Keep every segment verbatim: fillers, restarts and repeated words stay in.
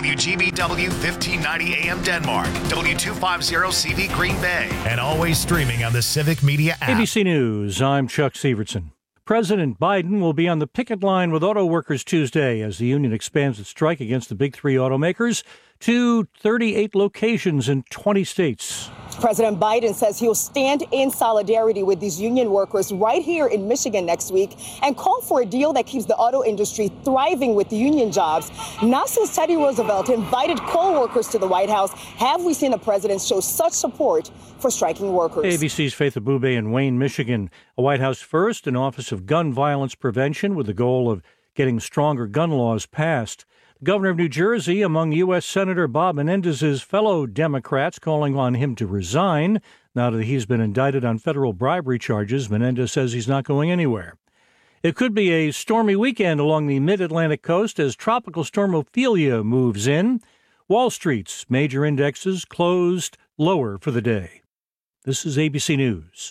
W G B W fifteen ninety A M Denmark, W two fifty C V Green Bay, and always streaming on the Civic Media app. A B C News, I'm Chuck Severson. President Biden will be on the picket line with auto workers Tuesday as the union expands its strike against the big three automakers to thirty-eight locations in twenty states. President Biden says he'll stand in solidarity with these union workers right here in Michigan next week and call for a deal that keeps the auto industry thriving with union jobs. Not since Teddy Roosevelt invited coal workers to the White House have we seen a president show such support for striking workers. A B C's Faith Abube in Wayne, Michigan. A White House first, an Office of Gun Violence Prevention with the goal of getting stronger gun laws passed. The governor of New Jersey, among U S. Senator Bob Menendez's fellow Democrats, calling on him to resign. Now that he's been indicted on federal bribery charges, Menendez says he's not going anywhere. It could be a stormy weekend along the mid-Atlantic coast as Tropical Storm Ophelia moves in. Wall Street's major indexes closed lower for the day. This is A B C News.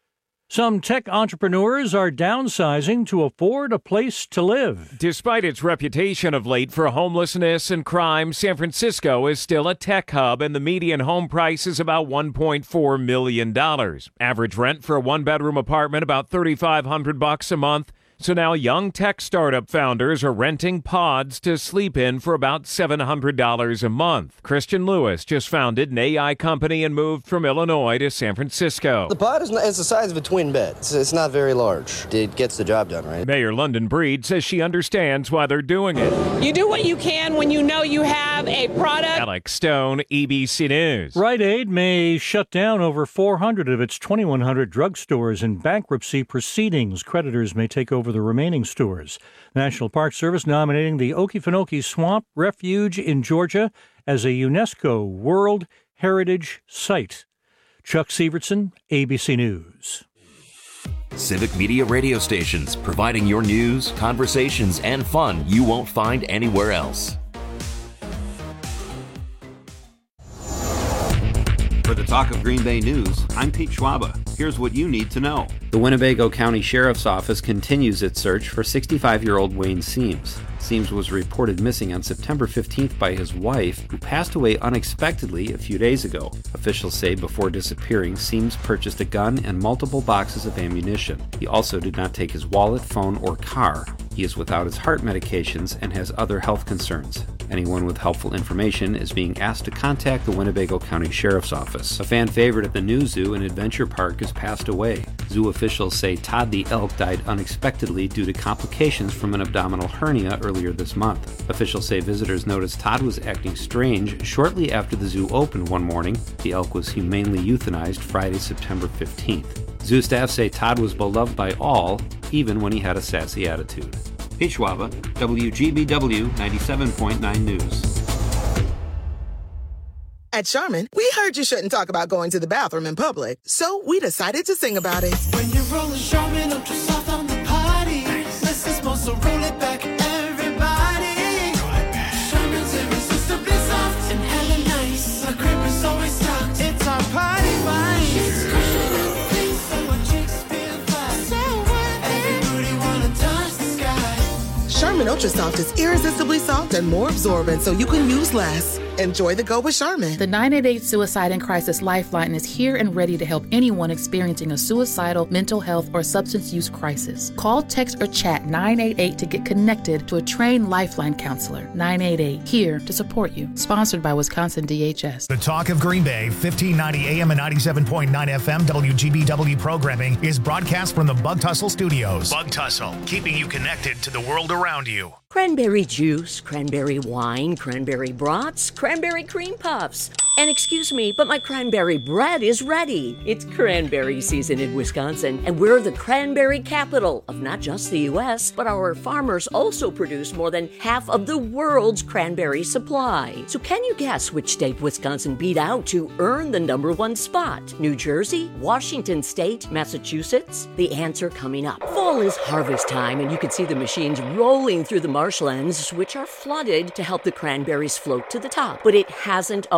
Some tech entrepreneurs are downsizing to afford a place to live. Despite its reputation of late for homelessness and crime, San Francisco is still a tech hub, and the median home price is about one point four million dollars. Average rent for a one-bedroom apartment about thirty-five hundred bucks a month. So now young tech startup founders are renting pods to sleep in for about seven hundred dollars a month. Christian Lewis just founded an A I company and moved from Illinois to San Francisco. The pod is, not, it's the size of a twin bed. It's, it's not very large. It gets the job done, right? Mayor London Breed says she understands why they're doing it. You do what you can when you know you have a product. Alex Stone, A B C News. Rite Aid may shut down over four hundred of its twenty-one hundred drugstores in bankruptcy proceedings. Creditors may take over the remaining stores. National Park Service nominating the Okefenokee Swamp Refuge in Georgia as a UNESCO World Heritage Site. Chuck Severson, A B C News. Civic Media radio stations, providing your news, conversations, and fun you won't find anywhere else. For the Talk of Green Bay News, I'm Pete Schwaba. Here's what you need to know. The Winnebago County Sheriff's Office continues its search for sixty-five-year-old Wayne Seams. Seams was reported missing on September fifteenth by his wife, who passed away unexpectedly a few days ago. Officials say before disappearing, Seams purchased a gun and multiple boxes of ammunition. He also did not take his wallet, phone, or car. He is without his heart medications and has other health concerns. Anyone with helpful information is being asked to contact the Winnebago County Sheriff's Office. A fan favorite at the new zoo and adventure park has passed away. Zoo officials say Todd the elk died unexpectedly due to complications from an abdominal hernia earlier this month. Officials say visitors noticed Todd was acting strange shortly after the zoo opened one morning. The elk was humanely euthanized Friday, September fifteenth. Zoo staff say Todd was beloved by all, even when he had a sassy attitude. Pete Schwaba, W G B W ninety-seven point nine News. At Charmin, we heard you shouldn't talk about going to the bathroom in public, so we decided to sing about it. When you're rolling Charmin Ultra Soft on the potty, less is more, so roll it back, everybody. Roll it back. Charmin's irresistibly soft and hella nice. The crib is always stocked. It's our party vibe. It's cushioning things so our cheeks feel flat. So what? Everybody wanna touch the sky. Charmin Ultra Soft is irresistibly soft and more absorbent, so you can use less. Enjoy the go with Charmin. The nine eight eight Suicide and Crisis Lifeline is here and ready to help anyone experiencing a suicidal, mental health, or substance use crisis. Call, text, or chat nine eight eight to get connected to a trained Lifeline counselor. nine eight eight, here to support you. Sponsored by Wisconsin D H S. The Talk of Green Bay, fifteen ninety A M and ninety-seven point nine F M W G B W programming is broadcast from the Bug Tussle Studios. Bug Tussle, keeping you connected to the world around you. Cranberry juice, cranberry wine, cranberry brats, cranberry cream puffs. And excuse me, but my cranberry bread is ready. It's cranberry season in Wisconsin, and we're the cranberry capital of not just the U S, but our farmers also produce more than half of the world's cranberry supply. So can you guess which state Wisconsin beat out to earn the number one spot? New Jersey, Washington State, Massachusetts? The answer coming up. Fall is harvest time, and you can see the machines rolling through the marshlands, which are flooded to help the cranberries float to the top. But it hasn't always been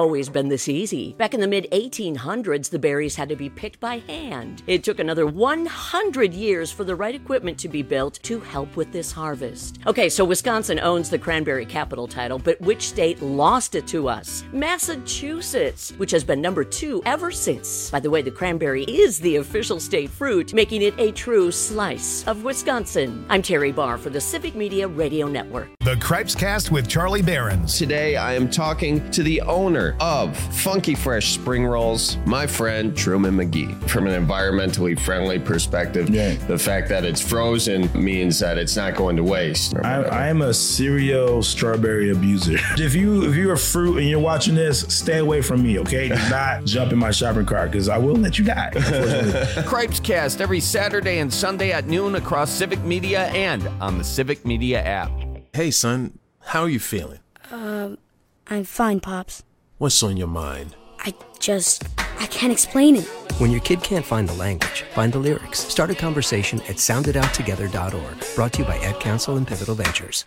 been this easy. Back in the mid eighteen hundreds, the berries had to be picked by hand. It took another one hundred years for the right equipment to be built to help with this harvest. Okay, so Wisconsin owns the cranberry capital title, but which state lost it to us? Massachusetts, which has been number two ever since. By the way, the cranberry is the official state fruit, making it a true slice of Wisconsin. I'm Terry Barr for the Civic Media Radio Network. The Cripescast with Charlie Behrens. Today, I am talking to the owner of Funky Fresh Spring Rolls, my friend Truman McGee. From an environmentally friendly perspective, yeah. the fact that it's frozen means that it's not going to waste. I, I am a serial strawberry abuser. If you if you're a fruit and you're watching this, stay away from me, okay? Do not jump in my shopping cart because I will let you die. Cripescast every Saturday and Sunday at noon across Civic Media and on the Civic Media app. Hey, son, how are you feeling? Um, I'm fine, Pops. What's on your mind? I just, I can't explain it. When your kid can't find the language, find the lyrics. Start a conversation at sound it out together dot org. Brought to you by Ad Council and Pivotal Ventures.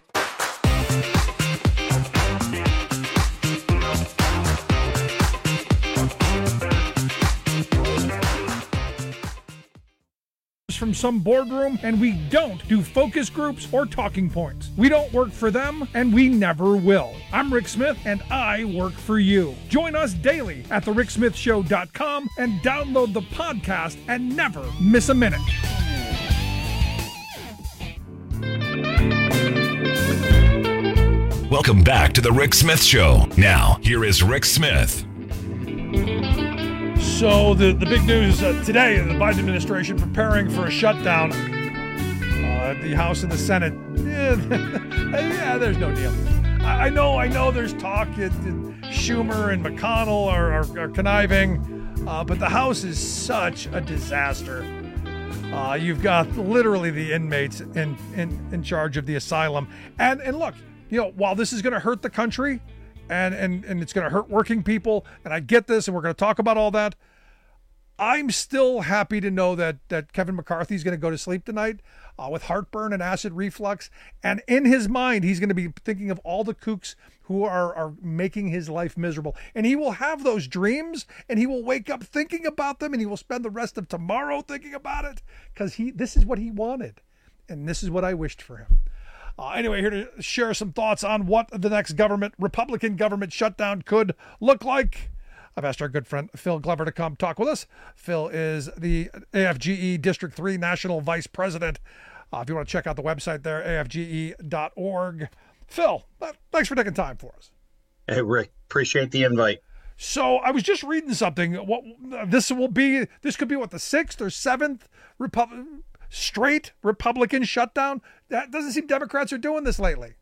From some boardroom, and we don't do focus groups or talking points. We don't work for them, and we never will. I'm Rick Smith, and I work for you. Join us daily at the rick smith show dot com and download the podcast and never miss a minute. Welcome back to the Rick Smith Show. Now, here is Rick Smith. So the, the big news uh, today, the Biden administration preparing for a shutdown. Uh, the House and the Senate, yeah, yeah there's no deal. I, I know, I know there's talk that Schumer and McConnell are, are, are conniving, uh, but the House is such a disaster. Uh, you've got literally the inmates in, in, in charge of the asylum. And, and look, you know, while this is going to hurt the country and, and, and it's going to hurt working people, and I get this, and we're going to talk about all that, I'm still happy to know that that Kevin McCarthy is going to go to sleep tonight uh, with heartburn and acid reflux. And in his mind, he's going to be thinking of all the kooks who are, are making his life miserable. And he will have those dreams, and he will wake up thinking about them, and he will spend the rest of tomorrow thinking about it because he this is what he wanted. And this is what I wished for him. Uh, anyway, here to share some thoughts on what the next government, Republican government shutdown could look like. I've asked our good friend Phil Glover to come talk with us. Phil is the A F G E District three National Vice President. Uh, if you want to check out the website there, A F G E dot org. Phil, thanks for taking time for us. Hey, Rick, appreciate the invite. So I was just reading something. What this will be? This could be what, the sixth or seventh Repu- straight Republican shutdown? That doesn't seem Democrats are doing this lately.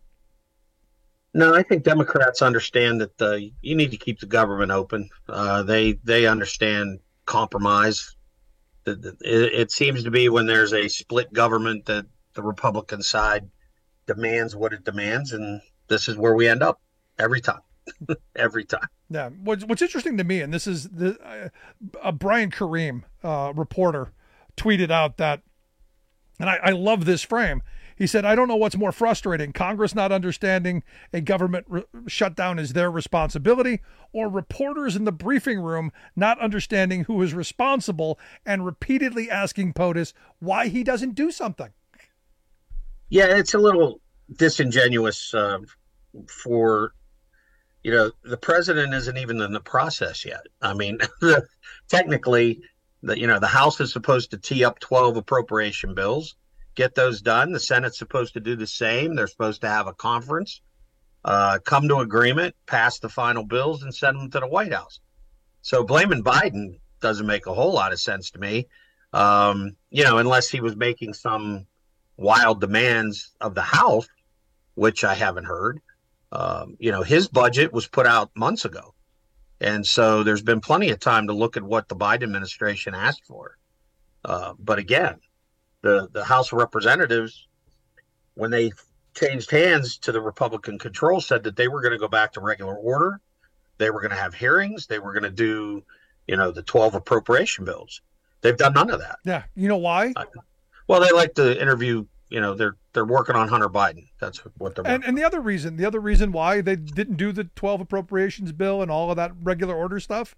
No, I think Democrats understand that uh, you need to keep the government open. Uh, they they understand compromise. It, it, it seems to be when there's a split government that the Republican side demands what it demands, and this is where we end up every time. Every time. Yeah. What's, what's interesting to me, and this is the uh, uh, Brian Kareem, uh, reporter, tweeted out that, and I, I love this frame. He said, I don't know what's more frustrating, Congress not understanding a government re- shutdown is their responsibility, or reporters in the briefing room not understanding who is responsible and repeatedly asking POTUS why he doesn't do something. Yeah, it's a little disingenuous uh, for, you know, the president isn't even in the process yet. I mean, technically, the, you know, the House is supposed to tee up twelve appropriation bills. Get those done. The Senate's supposed to do the same. They're supposed to have a conference, uh, come to agreement, pass the final bills, and send them to the White House. So blaming Biden doesn't make a whole lot of sense to me, um, you know, unless he was making some wild demands of the House, which I haven't heard. Um, you know, his budget was put out months ago. And so there's been plenty of time to look at what the Biden administration asked for. Uh, but again, The, the House of Representatives, when they changed hands to the Republican control, said that they were going to go back to regular order. They were going to have hearings. They were going to do, you know, the twelve appropriation bills. They've done none of that. Yeah. You know why? Uh, well, they like to interview you know, they're they're working on Hunter Biden. That's what they're. And, and the other reason, the other reason why they didn't do the twelve appropriations bill and all of that regular order stuff,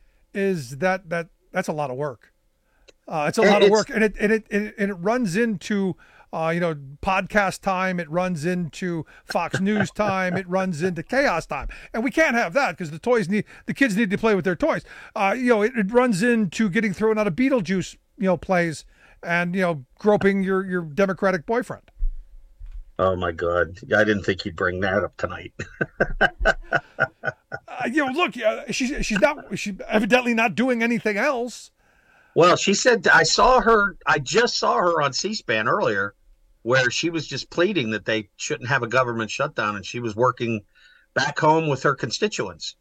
is that that that's a lot of work. Uh, it's a lot of work, and it and it and it, and it runs into uh, you know podcast time. It runs into Fox News time. It runs into chaos time, and we can't have that because the toys need the kids need to play with their toys. Uh, you know, it, it runs into getting thrown out of Beetlejuice, you know, plays, and you know, groping your your Democratic boyfriend. Oh my God! I didn't think you'd bring that up tonight. uh, you know, look, uh, she's she's not she's evidently not doing anything else. Well, she said, I saw her, I just saw her on C-SPAN earlier, where she was just pleading that they shouldn't have a government shutdown, and she was working back home with her constituents.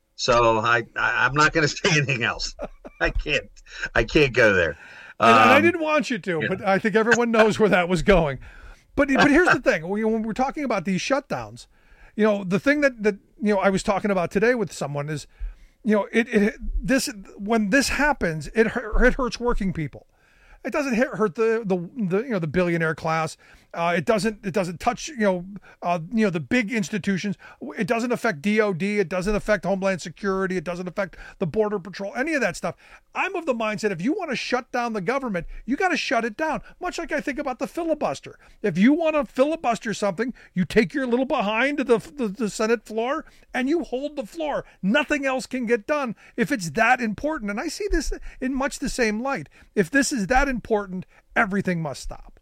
So I, I I'm not going to say anything else. I can't, I can't go there. Um, and, and I Um, didn't want you to, yeah. but I think everyone knows where that was going. But but here's the thing: when when we're talking about these shutdowns, you know, the thing that that you know I was talking about today with someone is, you know, it, it this when this happens, it it hurts working people. It doesn't hit, hurt the, the the you know the billionaire class. Uh, it doesn't it doesn't touch you know uh, you know the big institutions. It doesn't affect D O D. It doesn't affect Homeland Security. It doesn't affect the Border Patrol. Any of that stuff. I'm of the mindset if you want to shut down the government, you got to shut it down. Much like I think about the filibuster. If you want to filibuster something, you take your little behind to the, the the Senate floor and you hold the floor. Nothing else can get done if it's that important. And I see this in much the same light. If this is that important, everything must stop.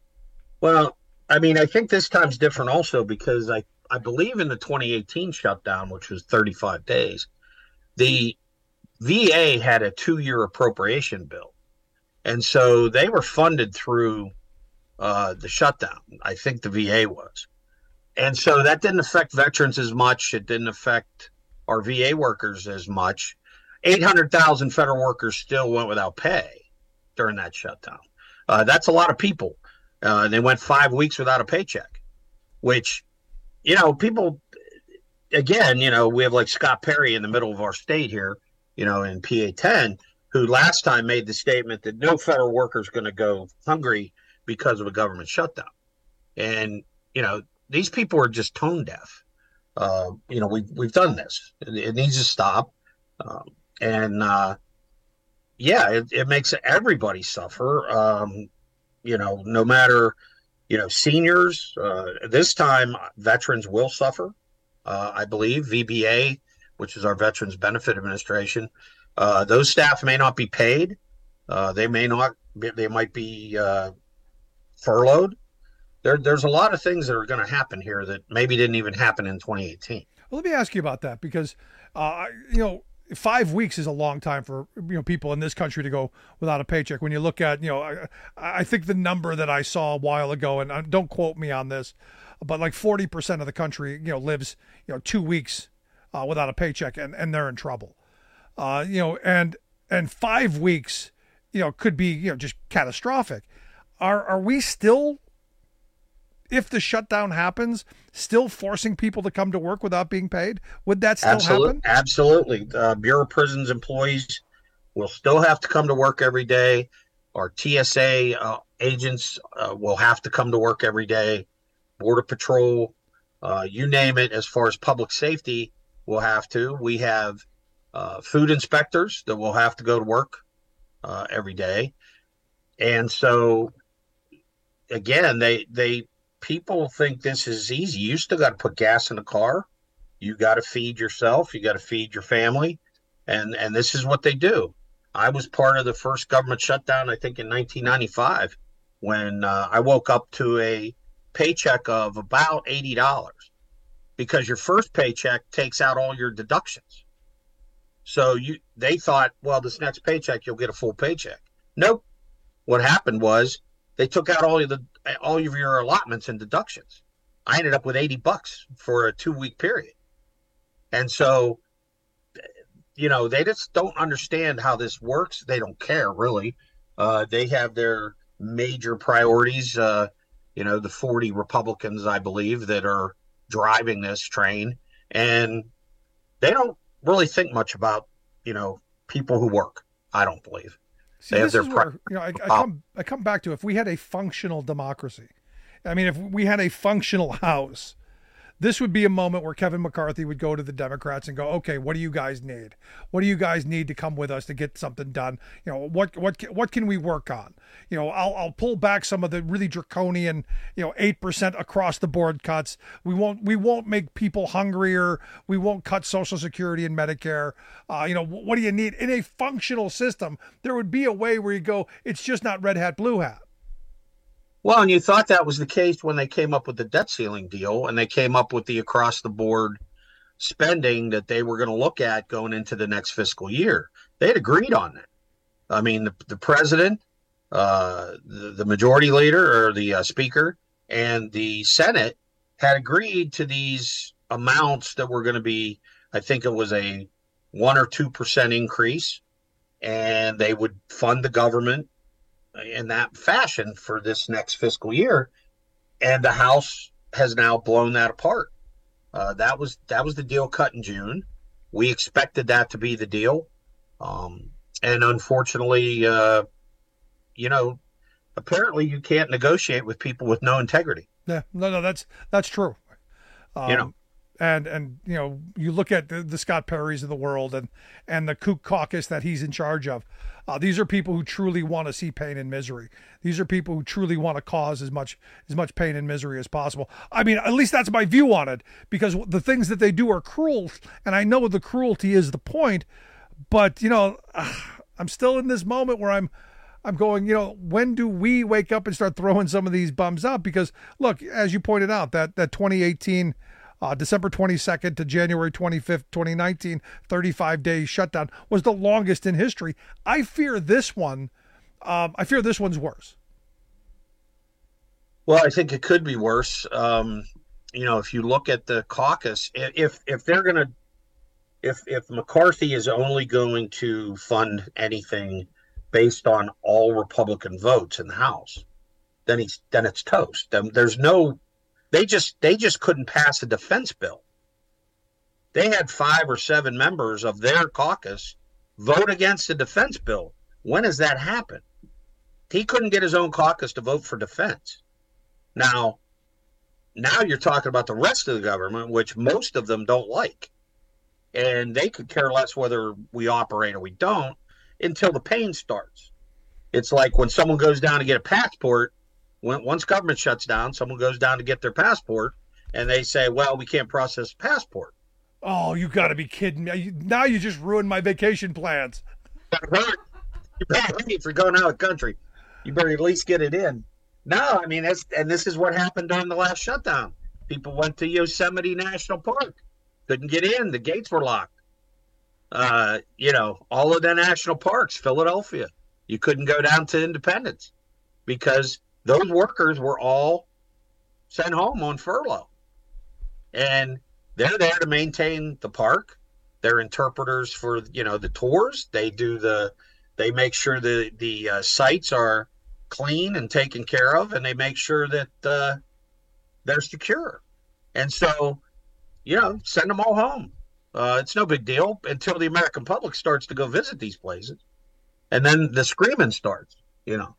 Well, I mean, I think this time's different also because I, I believe in the twenty eighteen shutdown, which was thirty-five days, the V A had a two-year appropriation bill. And so they were funded through uh, the shutdown. I think the V A was. And so that didn't affect veterans as much. It didn't affect our V A workers as much. eight hundred thousand federal workers still went without pay during that shutdown. Uh, that's a lot of people. Uh, they went five weeks without a paycheck, which, you know, people, again, you know, we have like Scott Perry in the middle of our state here, you know, in P A ten, who last time made the statement that no federal worker is going to go hungry because of a government shutdown. And, you know, these people are just tone deaf. Uh, you know, we, we've done this. It, it needs to stop. Um, and, uh, yeah, it, it makes everybody suffer. Um, you know, no matter, you know, seniors, uh, this time veterans will suffer. Uh, I believe V B A, which is our Veterans Benefit Administration, uh, those staff may not be paid. Uh, they may not, they might be uh, furloughed. There, there's a lot of things that are going to happen here that maybe didn't even happen in twenty eighteen. Well, let me ask you about that because, uh, you know, five weeks is a long time for, you know, people in this country to go without a paycheck. When you look at, you know, I, I think the number that I saw a while ago, and don't quote me on this, but like forty percent of the country, you know, lives, you know, two weeks uh, without a paycheck and, and they're in trouble. Uh, you know, and, and five weeks, you know, could be, you know, just catastrophic. Are, are we still, if the shutdown happens, still forcing people to come to work without being paid? Would that still Absolute, happen? Absolutely. Uh, Bureau of Prisons employees will still have to come to work every day. Our T S A uh, agents uh, will have to come to work every day. Border Patrol, uh, you name it, as far as public safety, will have to. We have uh, food inspectors that will have to go to work uh, every day. And so, again, they they people think this is easy. You still got to put gas in the car. You got to feed yourself. You got to feed your family. And and this is what they do. I was part of the first government shutdown, I think, in nineteen ninety-five, when uh, I woke up to a paycheck of about eighty dollars because your first paycheck takes out all your deductions. So you they thought, well, this next paycheck, you'll get a full paycheck. Nope. What happened was they took out all of the all of your allotments and deductions. I ended up with eighty bucks for a two week period. And so, you know, they just don't understand how this works. They don't care, really. Uh, they have their major priorities. Uh, you know, the forty Republicans, I believe, that are driving this train. And they don't really think much about, you know, people who work, I don't believe. See, they this have is their where, you know, I, I come I come back to, if we had a functional democracy, I mean, if we had a functional House, this would be a moment where Kevin McCarthy would go to the Democrats and go, okay, what do you guys need? What do you guys need to come with us to get something done? You know, what what what can we work on? You know, I'll I'll pull back some of the really draconian, you know, eight percent across the board cuts. We won't we won't make people hungrier. We won't cut Social Security and Medicare. Uh, you know, what do you need? In a functional system, there would be a way where you go, it's just not red hat, blue hat. Well, and you thought that was the case when they came up with the debt ceiling deal and they came up with the across the board spending that they were going to look at going into the next fiscal year. They had agreed on that. I mean, the, the president, uh, the, the majority leader or the uh, speaker and the Senate had agreed to these amounts that were going to be, I think it was a one or two percent increase, and they would fund the government in that fashion for this next fiscal year, and the House has now blown that apart. Uh, that was that was the deal cut in June. We expected that to be the deal, um, and unfortunately, uh, you know, apparently you can't negotiate with people with no integrity. Yeah, no, no, that's that's true. Um, you know. And, and you know, you look at the, the Scott Perrys of the world and, and the Koch caucus that he's in charge of. Uh, these are people who truly want to see pain and misery. These are people who truly want to cause as much as much pain and misery as possible. I mean, at least that's my view on it, because the things that they do are cruel, and I know the cruelty is the point. But you know, I'm still in this moment where I'm I'm going, you know, when do we wake up and start throwing some of these bums up? Because look, as you pointed out, that that twenty eighteen. Uh, December twenty-second to January twenty-fifth, twenty nineteen, thirty-five day shutdown was the longest in history. I fear this one. Um, I fear this one's worse. Well, I think it could be worse. Um, you know, if you look at the caucus, if if they're going to, if if McCarthy is only going to fund anything based on all Republican votes in the House, then he's then it's toast. Then there's no. They just they just couldn't pass a defense bill. They had five or seven members of their caucus vote against the defense bill. When has that happened? He couldn't get his own caucus to vote for defense. Now, now you're talking about the rest of the government, which most of them don't like. And they could care less whether we operate or we don't until the pain starts. It's like when someone goes down to get a passport. When, once government shuts down, someone goes down to get their passport, and they say, well, we can't process a passport. Oh, you got to be kidding me. Now you just ruined my vacation plans. You better if you're going out of the country. You better at least get it in. No, I mean, that's, and this is what happened during the last shutdown. People went to Yosemite National Park. Couldn't get in. The gates were locked. Uh, you know, all of the national parks, Philadelphia, you couldn't go down to Independence because those workers were all sent home on furlough. And they're there to maintain the park. They're interpreters for, you know, the tours. They do the, they make sure the, the uh, sites are clean and taken care of, and they make sure that uh, they're secure. And so, you know, send them all home. Uh, it's no big deal until the American public starts to go visit these places. And then the screaming starts, you know.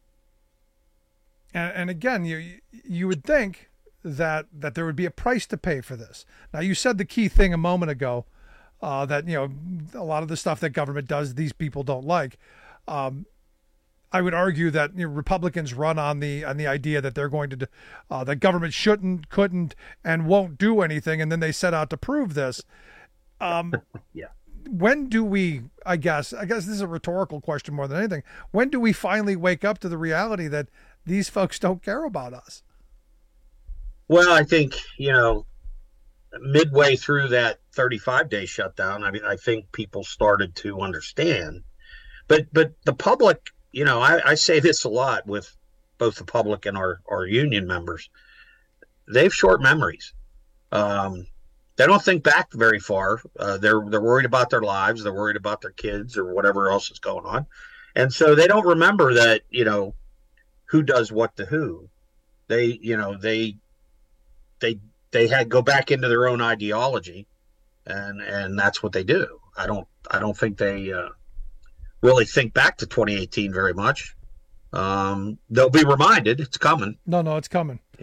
And, and again, you you would think that that there would be a price to pay for this. Now, you said the key thing a moment ago, uh, that, you know, a lot of the stuff that government does, these people don't like. Um, I would argue that, you know, Republicans run on the on the idea that they're going to, uh, that government shouldn't, couldn't, and won't do anything, and then they set out to prove this. Um, yeah. When do we? I guess I guess this is a rhetorical question more than anything. When do we finally wake up to the reality that these folks don't care about us? Well, I think, you know, midway through that thirty-five day shutdown, I mean, I think people started to understand. But but the public, you know, I, I say this a lot with both the public and our, our union members. They have short memories. Um, they don't think back very far. Uh, they're they're worried about their lives. They're worried about their kids or whatever else is going on. And so they don't remember that, you know, who does what to who. They, you know, they, they, they had go back into their own ideology, and, and that's what they do. I don't, I don't think they uh, really think back to twenty eighteen very much. Um, they'll be reminded it's coming. No, no, it's coming. You know,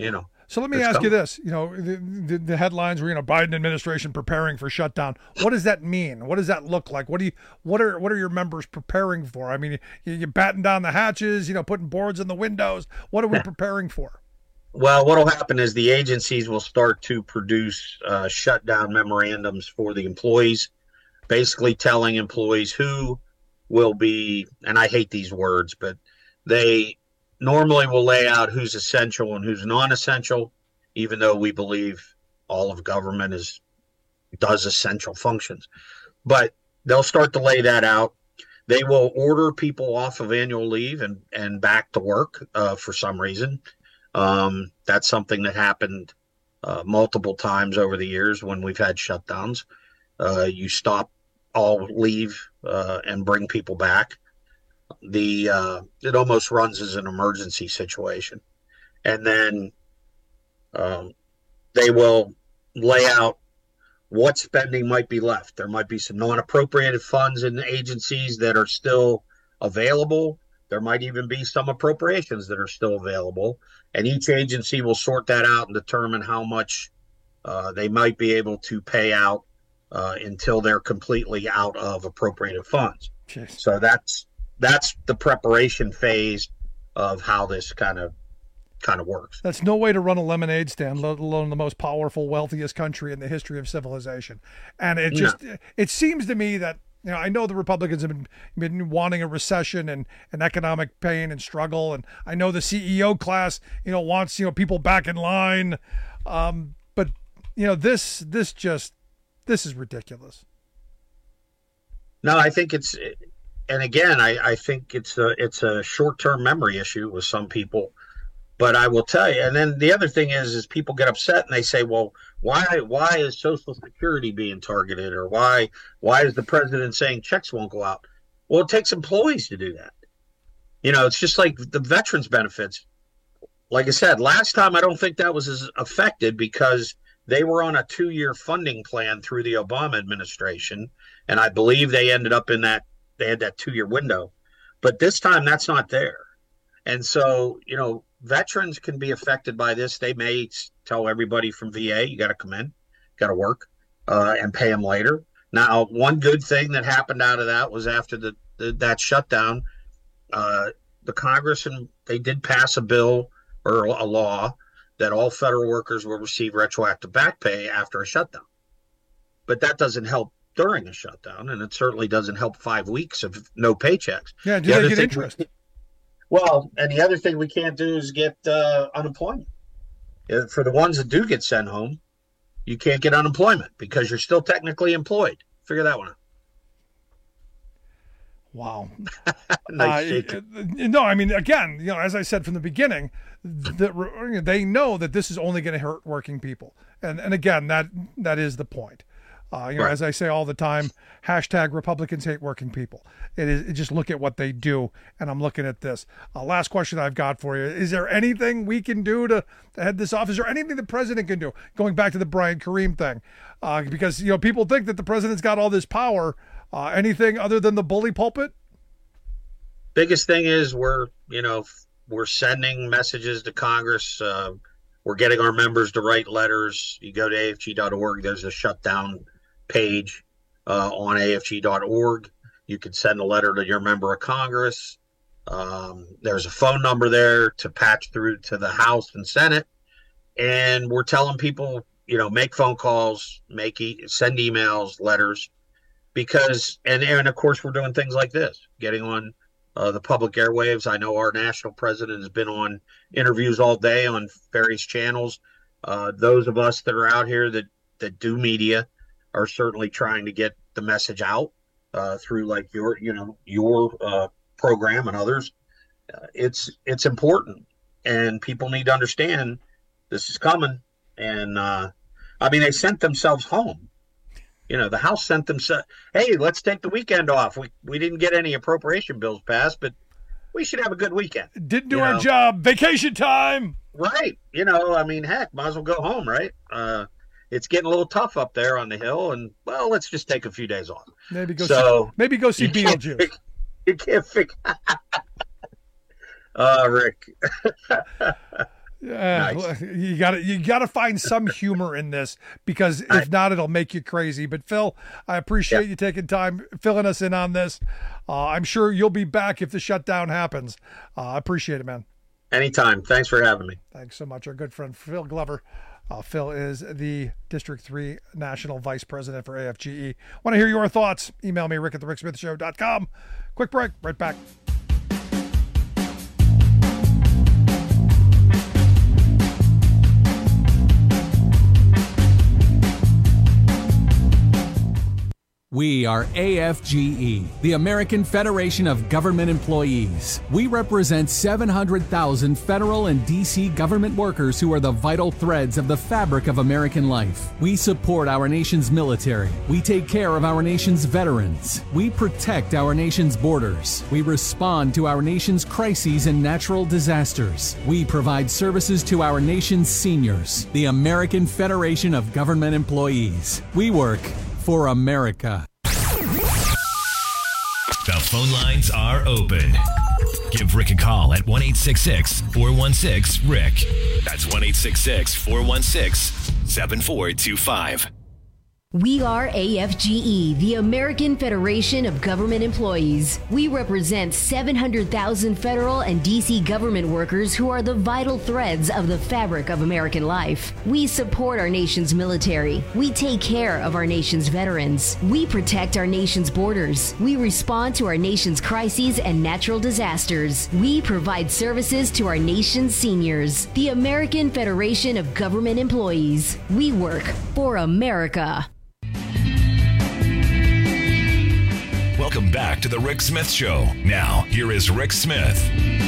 So let me it's ask coming. you this. You know, the, the, the headlines were, you know, Biden administration preparing for shutdown. What does that mean? What does that look like? What do you, what are, what are your members preparing for? I mean, you, you batten down the hatches, you know, putting boards in the windows. What are we preparing for? Well, what will happen is the agencies will start to produce uh, shutdown memorandums for the employees, basically telling employees who will be, and I hate these words, but they normally will lay out who's essential and who's non-essential, even though we believe all of government is does essential functions. But they'll start to lay that out. They will order people off of annual leave and, and back to work uh, for some reason. Um, that's something that happened uh, multiple times over the years when we've had shutdowns. Uh, you stop all leave uh, and bring people back. The uh, it almost runs as an emergency situation, and then um, they will lay out what spending might be left. There might be some non-appropriated funds in the agencies that are still available. There might even be some appropriations that are still available, and each agency will sort that out and determine how much uh, they might be able to pay out uh, until they're completely out of appropriated funds. Jeez. So that's that's the preparation phase of how this kind of kind of works. That's no way to run a lemonade stand, let alone the most powerful, wealthiest country in the history of civilization. And it just no. it seems to me that, you know, I know the Republicans have been, been wanting a recession and, and economic pain and struggle, and I know the C E O class, you know, wants, you know, people back in line. Um, but you know, this this just this is ridiculous. No, I think it's, and again, I, I think it's a it's a short-term memory issue with some people. But I will tell you, and then the other thing is, is people get upset and they say, well, why why is Social Security being targeted, or why why is the president saying checks won't go out? Well, it takes employees to do that. You know, it's just like the veterans benefits. Like I said, last time I don't think that was as affected because they were on a two-year funding plan through the Obama administration, and I believe they ended up in that, they had that two-year window. But this time that's not there. And so, you know, veterans can be affected by this. They may tell everybody from V A, you got to come in, got to work, uh, and pay them later. Now, one good thing that happened out of that was after the, the that shutdown, uh, the Congress, and they did pass a bill or a law that all federal workers will receive retroactive back pay after a shutdown. But that doesn't help during a shutdown, and it certainly doesn't help five weeks of no paychecks. Yeah, do the they get interest? Well, and the other thing we can't do is get uh, unemployment. For the ones that do get sent home, you can't get unemployment because you're still technically employed. Figure that one out. Wow. Nice uh, no, I mean, again, you know, as I said from the beginning, the, they know that this is only going to hurt working people. And and again, that that is the point. Uh, you know, Right. as I say all the time, hashtag Republicans hate working people. It is it just look at what they do, and I'm looking at this. Uh, last question I've got for you: is there anything we can do to, to head this off? Is there anything the president can do? Going back to the Brian Kareem thing, uh, because you know people think that the president's got all this power. Uh, anything other than the bully pulpit? Biggest thing is we're you know we're sending messages to Congress. Uh, we're getting our members to write letters. You go to A F G dot org. There's a shutdown page uh, on A F G dot org. You can send a letter to your member of Congress. Um, there's a phone number there to patch through to the House and Senate. And we're telling people, you know, make phone calls, make e- send emails, letters, because, and, and of course, we're doing things like this, getting on uh, the public airwaves. I know our national president has been on interviews all day on various channels. Uh, those of us that are out here that, that do media are certainly trying to get the message out uh, through like your, you know, your uh, program and others. Uh, it's it's important, and people need to understand this is coming. And uh, I mean, they sent themselves home. You know, the House sent themselves. Hey, let's take the weekend off. We we didn't get any appropriation bills passed, but we should have a good weekend. Didn't do you our know? job. Vacation time. Right. You know, I mean, heck, might as well go home, right? Uh, it's getting a little tough up there on the Hill, and well, let's just take a few days off. Maybe go. So, see, maybe go see you can't Beetlejuice. fig- You can't figure. Uh, Rick. Yeah, Nice. you got to you got to find some humor in this, because if not, it'll make you crazy. But Phil, I appreciate Yeah. you taking time, filling us in on this. Uh, I'm sure you'll be back if the shutdown happens. Uh, I appreciate it, man. Anytime. Thanks for having me. Thanks so much. Our good friend Phil Glover. Uh, Phil is the District three National Vice President for A F G E. Want to hear your thoughts? Email me, rick at the rick smith show dot com. Quick break. Right back. We are A F G E, the American Federation of Government Employees. We represent seven hundred thousand federal and D C government workers who are the vital threads of the fabric of American life. We support our nation's military. We take care of our nation's veterans. We protect our nation's borders. We respond to our nation's crises and natural disasters. We provide services to our nation's seniors. The American Federation of Government Employees. We work for America. The phone lines are open. Give Rick a call at one eight six six, four one six, Rick. That's one eight six six, four one six, seven four two five. We are A F G E, the American Federation of Government Employees. We represent seven hundred thousand federal and D C government workers who are the vital threads of the fabric of American life. We support our nation's military. We take care of our nation's veterans. We protect our nation's borders. We respond to our nation's crises and natural disasters. We provide services to our nation's seniors. The American Federation of Government Employees. We work for America. Welcome back to the Rick Smith Show. Now, here is Rick Smith.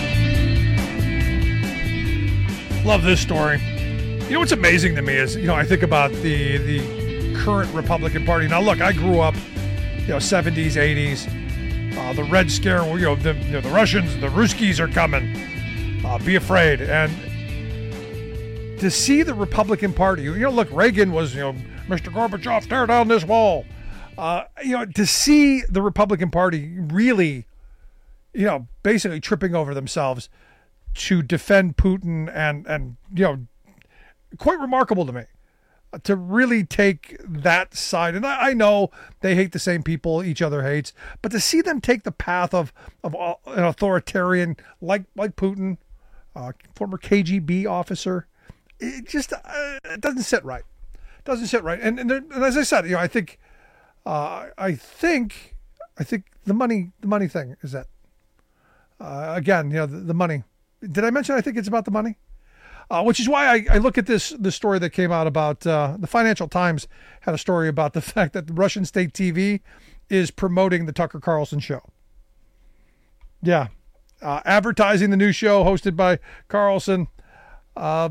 Love this story. You know what's amazing to me is, you know, I think about the the current Republican Party. Now, look, I grew up, you know, seventies, eighties. Uh, the Red Scare, you know, the, you know, the Russians, the Ruskies are coming. Uh, be afraid. And to see the Republican Party, you know, look, Reagan was, you know, Mister Gorbachev, tear down this wall. Uh, you know, to see the Republican Party really, you know, basically tripping over themselves to defend Putin and, and you know, quite remarkable to me uh, to really take that side. And I, I know they hate the same people each other hates, but to see them take the path of, of uh, an authoritarian like, like Putin, uh, former K G B officer, it just uh, it doesn't sit right. It doesn't sit right. And, and, and as I said, you know, I think, Uh, I think, I think the money, the money thing is that, uh, again, you know, the, the money. Did I mention I think it's about the money? Uh, which is why I, I look at this, the story that came out about, uh, the Financial Times had a story about the fact that the Russian state T V is promoting the Tucker Carlson show. Yeah. Uh, advertising the new show hosted by Carlson, uh,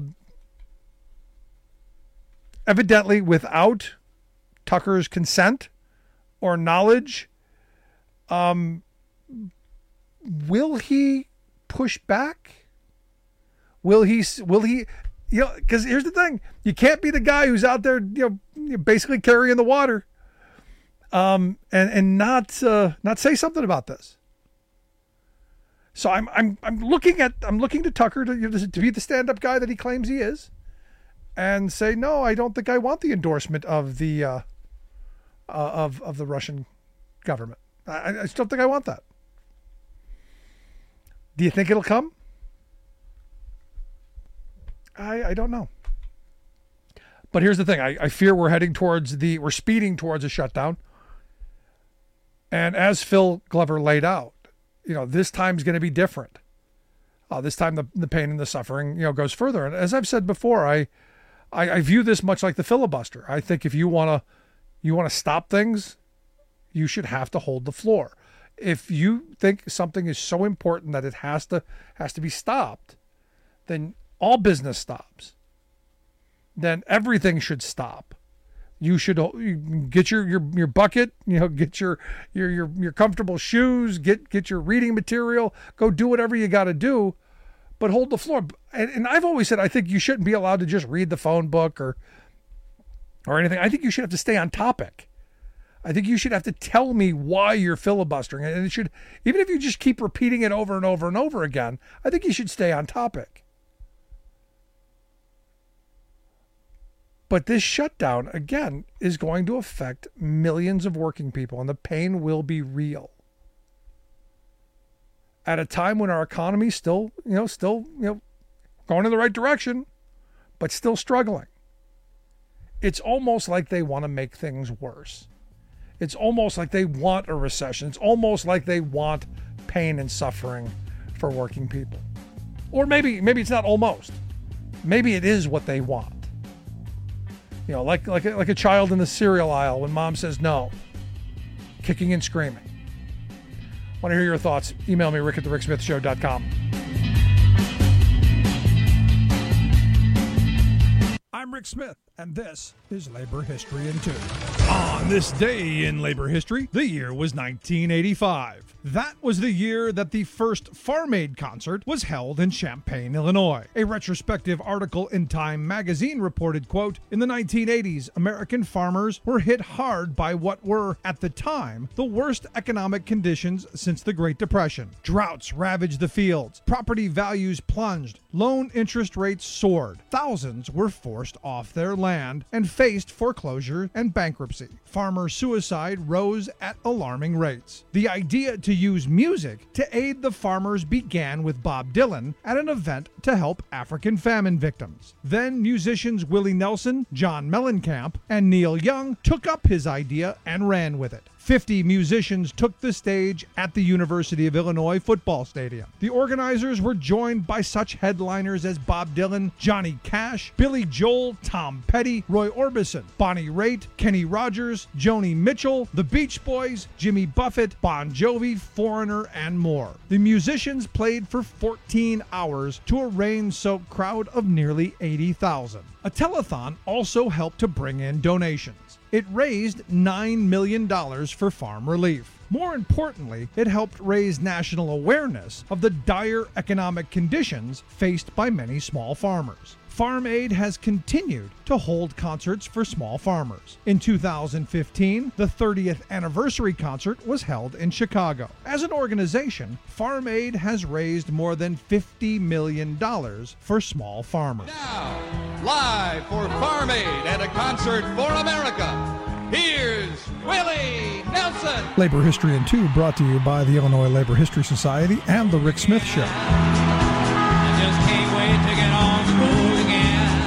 evidently without Tucker's consent or knowledge. Um, will he push back? Will he, will he, you know, because here's the thing. You can't be the guy who's out there, you know, basically carrying the water, um, and, and not, uh, not say something about this. So I'm, I'm, I'm looking at, I'm looking to Tucker to, you know, to be the stand-up guy that he claims he is, and say, no, I don't think I want the endorsement of the, uh, Uh, of of the Russian government. I, I just don't think I want that. Do you think it'll come? I I don't know. But here's the thing. I, I fear we're heading towards the, we're speeding towards a shutdown. And as Phil Glover laid out, you know, this time's going to be different. Uh, this time the, the pain and the suffering, you know, goes further. And as I've said before, I, I, I view this much like the filibuster. I think if you want to, You want to stop things, you should have to hold the floor. If you think something is so important that it has to has to be stopped, then all business stops. Then everything should stop. You should get your your, your bucket, you know, get your your your your comfortable shoes, get get your reading material, go do whatever you got to do, but hold the floor. And, and I've always said I think you shouldn't be allowed to just read the phone book or or anything. I think you should have to stay on topic. I think you should have to tell me why you're filibustering. And it should, even if you just keep repeating it over and over and over again, I think you should stay on topic. But this shutdown, again, is going to affect millions of working people, and the pain will be real. At a time when our economy still, you know, still, you know, going in the right direction, but still struggling. It's almost like they want to make things worse. It's almost like they want a recession. It's almost like they want pain and suffering for working people. Or maybe maybe it's not almost. Maybe it is what they want. You know, like like like a child in the cereal aisle when mom says no, kicking and screaming. Want to hear your thoughts? Email me, rick at the rick smith show dot com. I'm Rick Smith, and this is Labor History in Two. On this day in labor history, the year was nineteen eighty-five. That was the year that the first Farm Aid concert was held in Champaign, Illinois. A retrospective article in Time magazine reported, quote, in the nineteen eighties, American farmers were hit hard by what were, at the time, the worst economic conditions since the Great Depression. Droughts ravaged the fields, property values plunged, loan interest rates soared, thousands were forced off their land and faced foreclosure and bankruptcy. Farmer suicide rose at alarming rates. The idea to use music to aid the farmers began with Bob Dylan at an event to help African famine victims. Then musicians Willie Nelson, John Mellencamp, and Neil Young took up his idea and ran with it. fifty musicians took the stage at the University of Illinois football stadium. The organizers were joined by such headliners as Bob Dylan, Johnny Cash, Billy Joel, Tom Petty, Roy Orbison, Bonnie Raitt, Kenny Rogers, Joni Mitchell, The Beach Boys, Jimmy Buffett, Bon Jovi, Foreigner, and more. The musicians played for fourteen hours to a rain-soaked crowd of nearly eighty thousand. A telethon also helped to bring in donations. It raised nine million dollars for farm relief. More importantly, it helped raise national awareness of the dire economic conditions faced by many small farmers. Farm Aid has continued to hold concerts for small farmers. In two thousand fifteen, the thirtieth anniversary concert was held in Chicago. As an organization, Farm Aid has raised more than fifty million dollars for small farmers. Now, live for Farm Aid and a concert for America, here's Willie Nelson. Labor History in Two, brought to you by the Illinois Labor History Society and The Rick Smith Show. I just can't wait to get on the road again.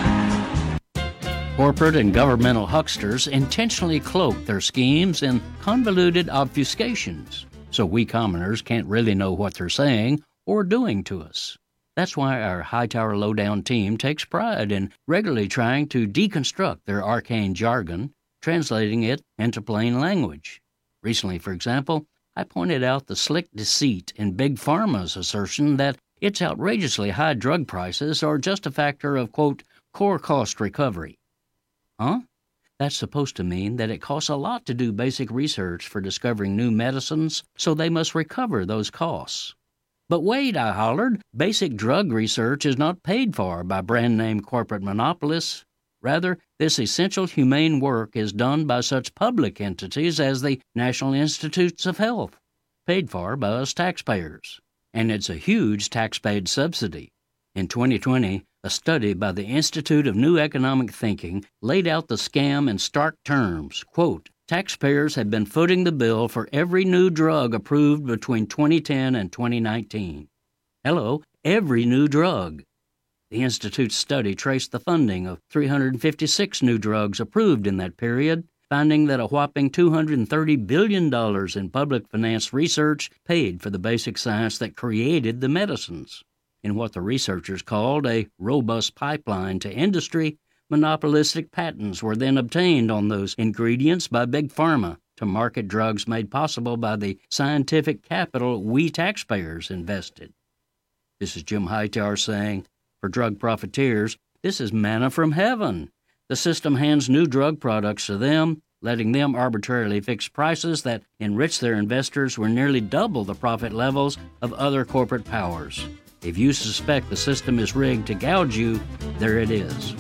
Corporate and governmental hucksters intentionally cloak their schemes in convoluted obfuscations, so we commoners can't really know what they're saying or doing to us. That's why our Hightower Lowdown team takes pride in regularly trying to deconstruct their arcane jargon, translating it into plain language. Recently, for example, I pointed out the slick deceit in Big Pharma's assertion that its outrageously high drug prices are just a factor of, quote, core cost recovery. Huh? That's supposed to mean that it costs a lot to do basic research for discovering new medicines, so they must recover those costs. But wait, I hollered, basic drug research is not paid for by brand-name corporate monopolists. Rather, this essential humane work is done by such public entities as the National Institutes of Health, paid for by us taxpayers. And it's a huge tax-paid subsidy. In twenty twenty, a study by the Institute of New Economic Thinking laid out the scam in stark terms. Quote, taxpayers have been footing the bill for every new drug approved between twenty ten and twenty nineteen. Hello, every new drug. The Institute's study traced the funding of three hundred fifty-six new drugs approved in that period, finding that a whopping two hundred thirty billion dollars in public financed research paid for the basic science that created the medicines. In what the researchers called a robust pipeline to industry, monopolistic patents were then obtained on those ingredients by Big Pharma to market drugs made possible by the scientific capital we taxpayers invested. This is Jim Hightower saying, for drug profiteers, this is manna from heaven. The system hands new drug products to them, letting them arbitrarily fix prices that enrich their investors were nearly double the profit levels of other corporate powers. If you suspect the system is rigged to gouge you, there it is.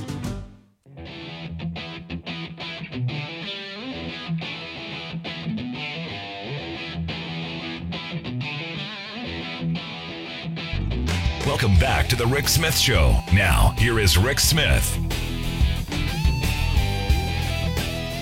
Welcome back to The Rick Smith Show. Now, here is Rick Smith.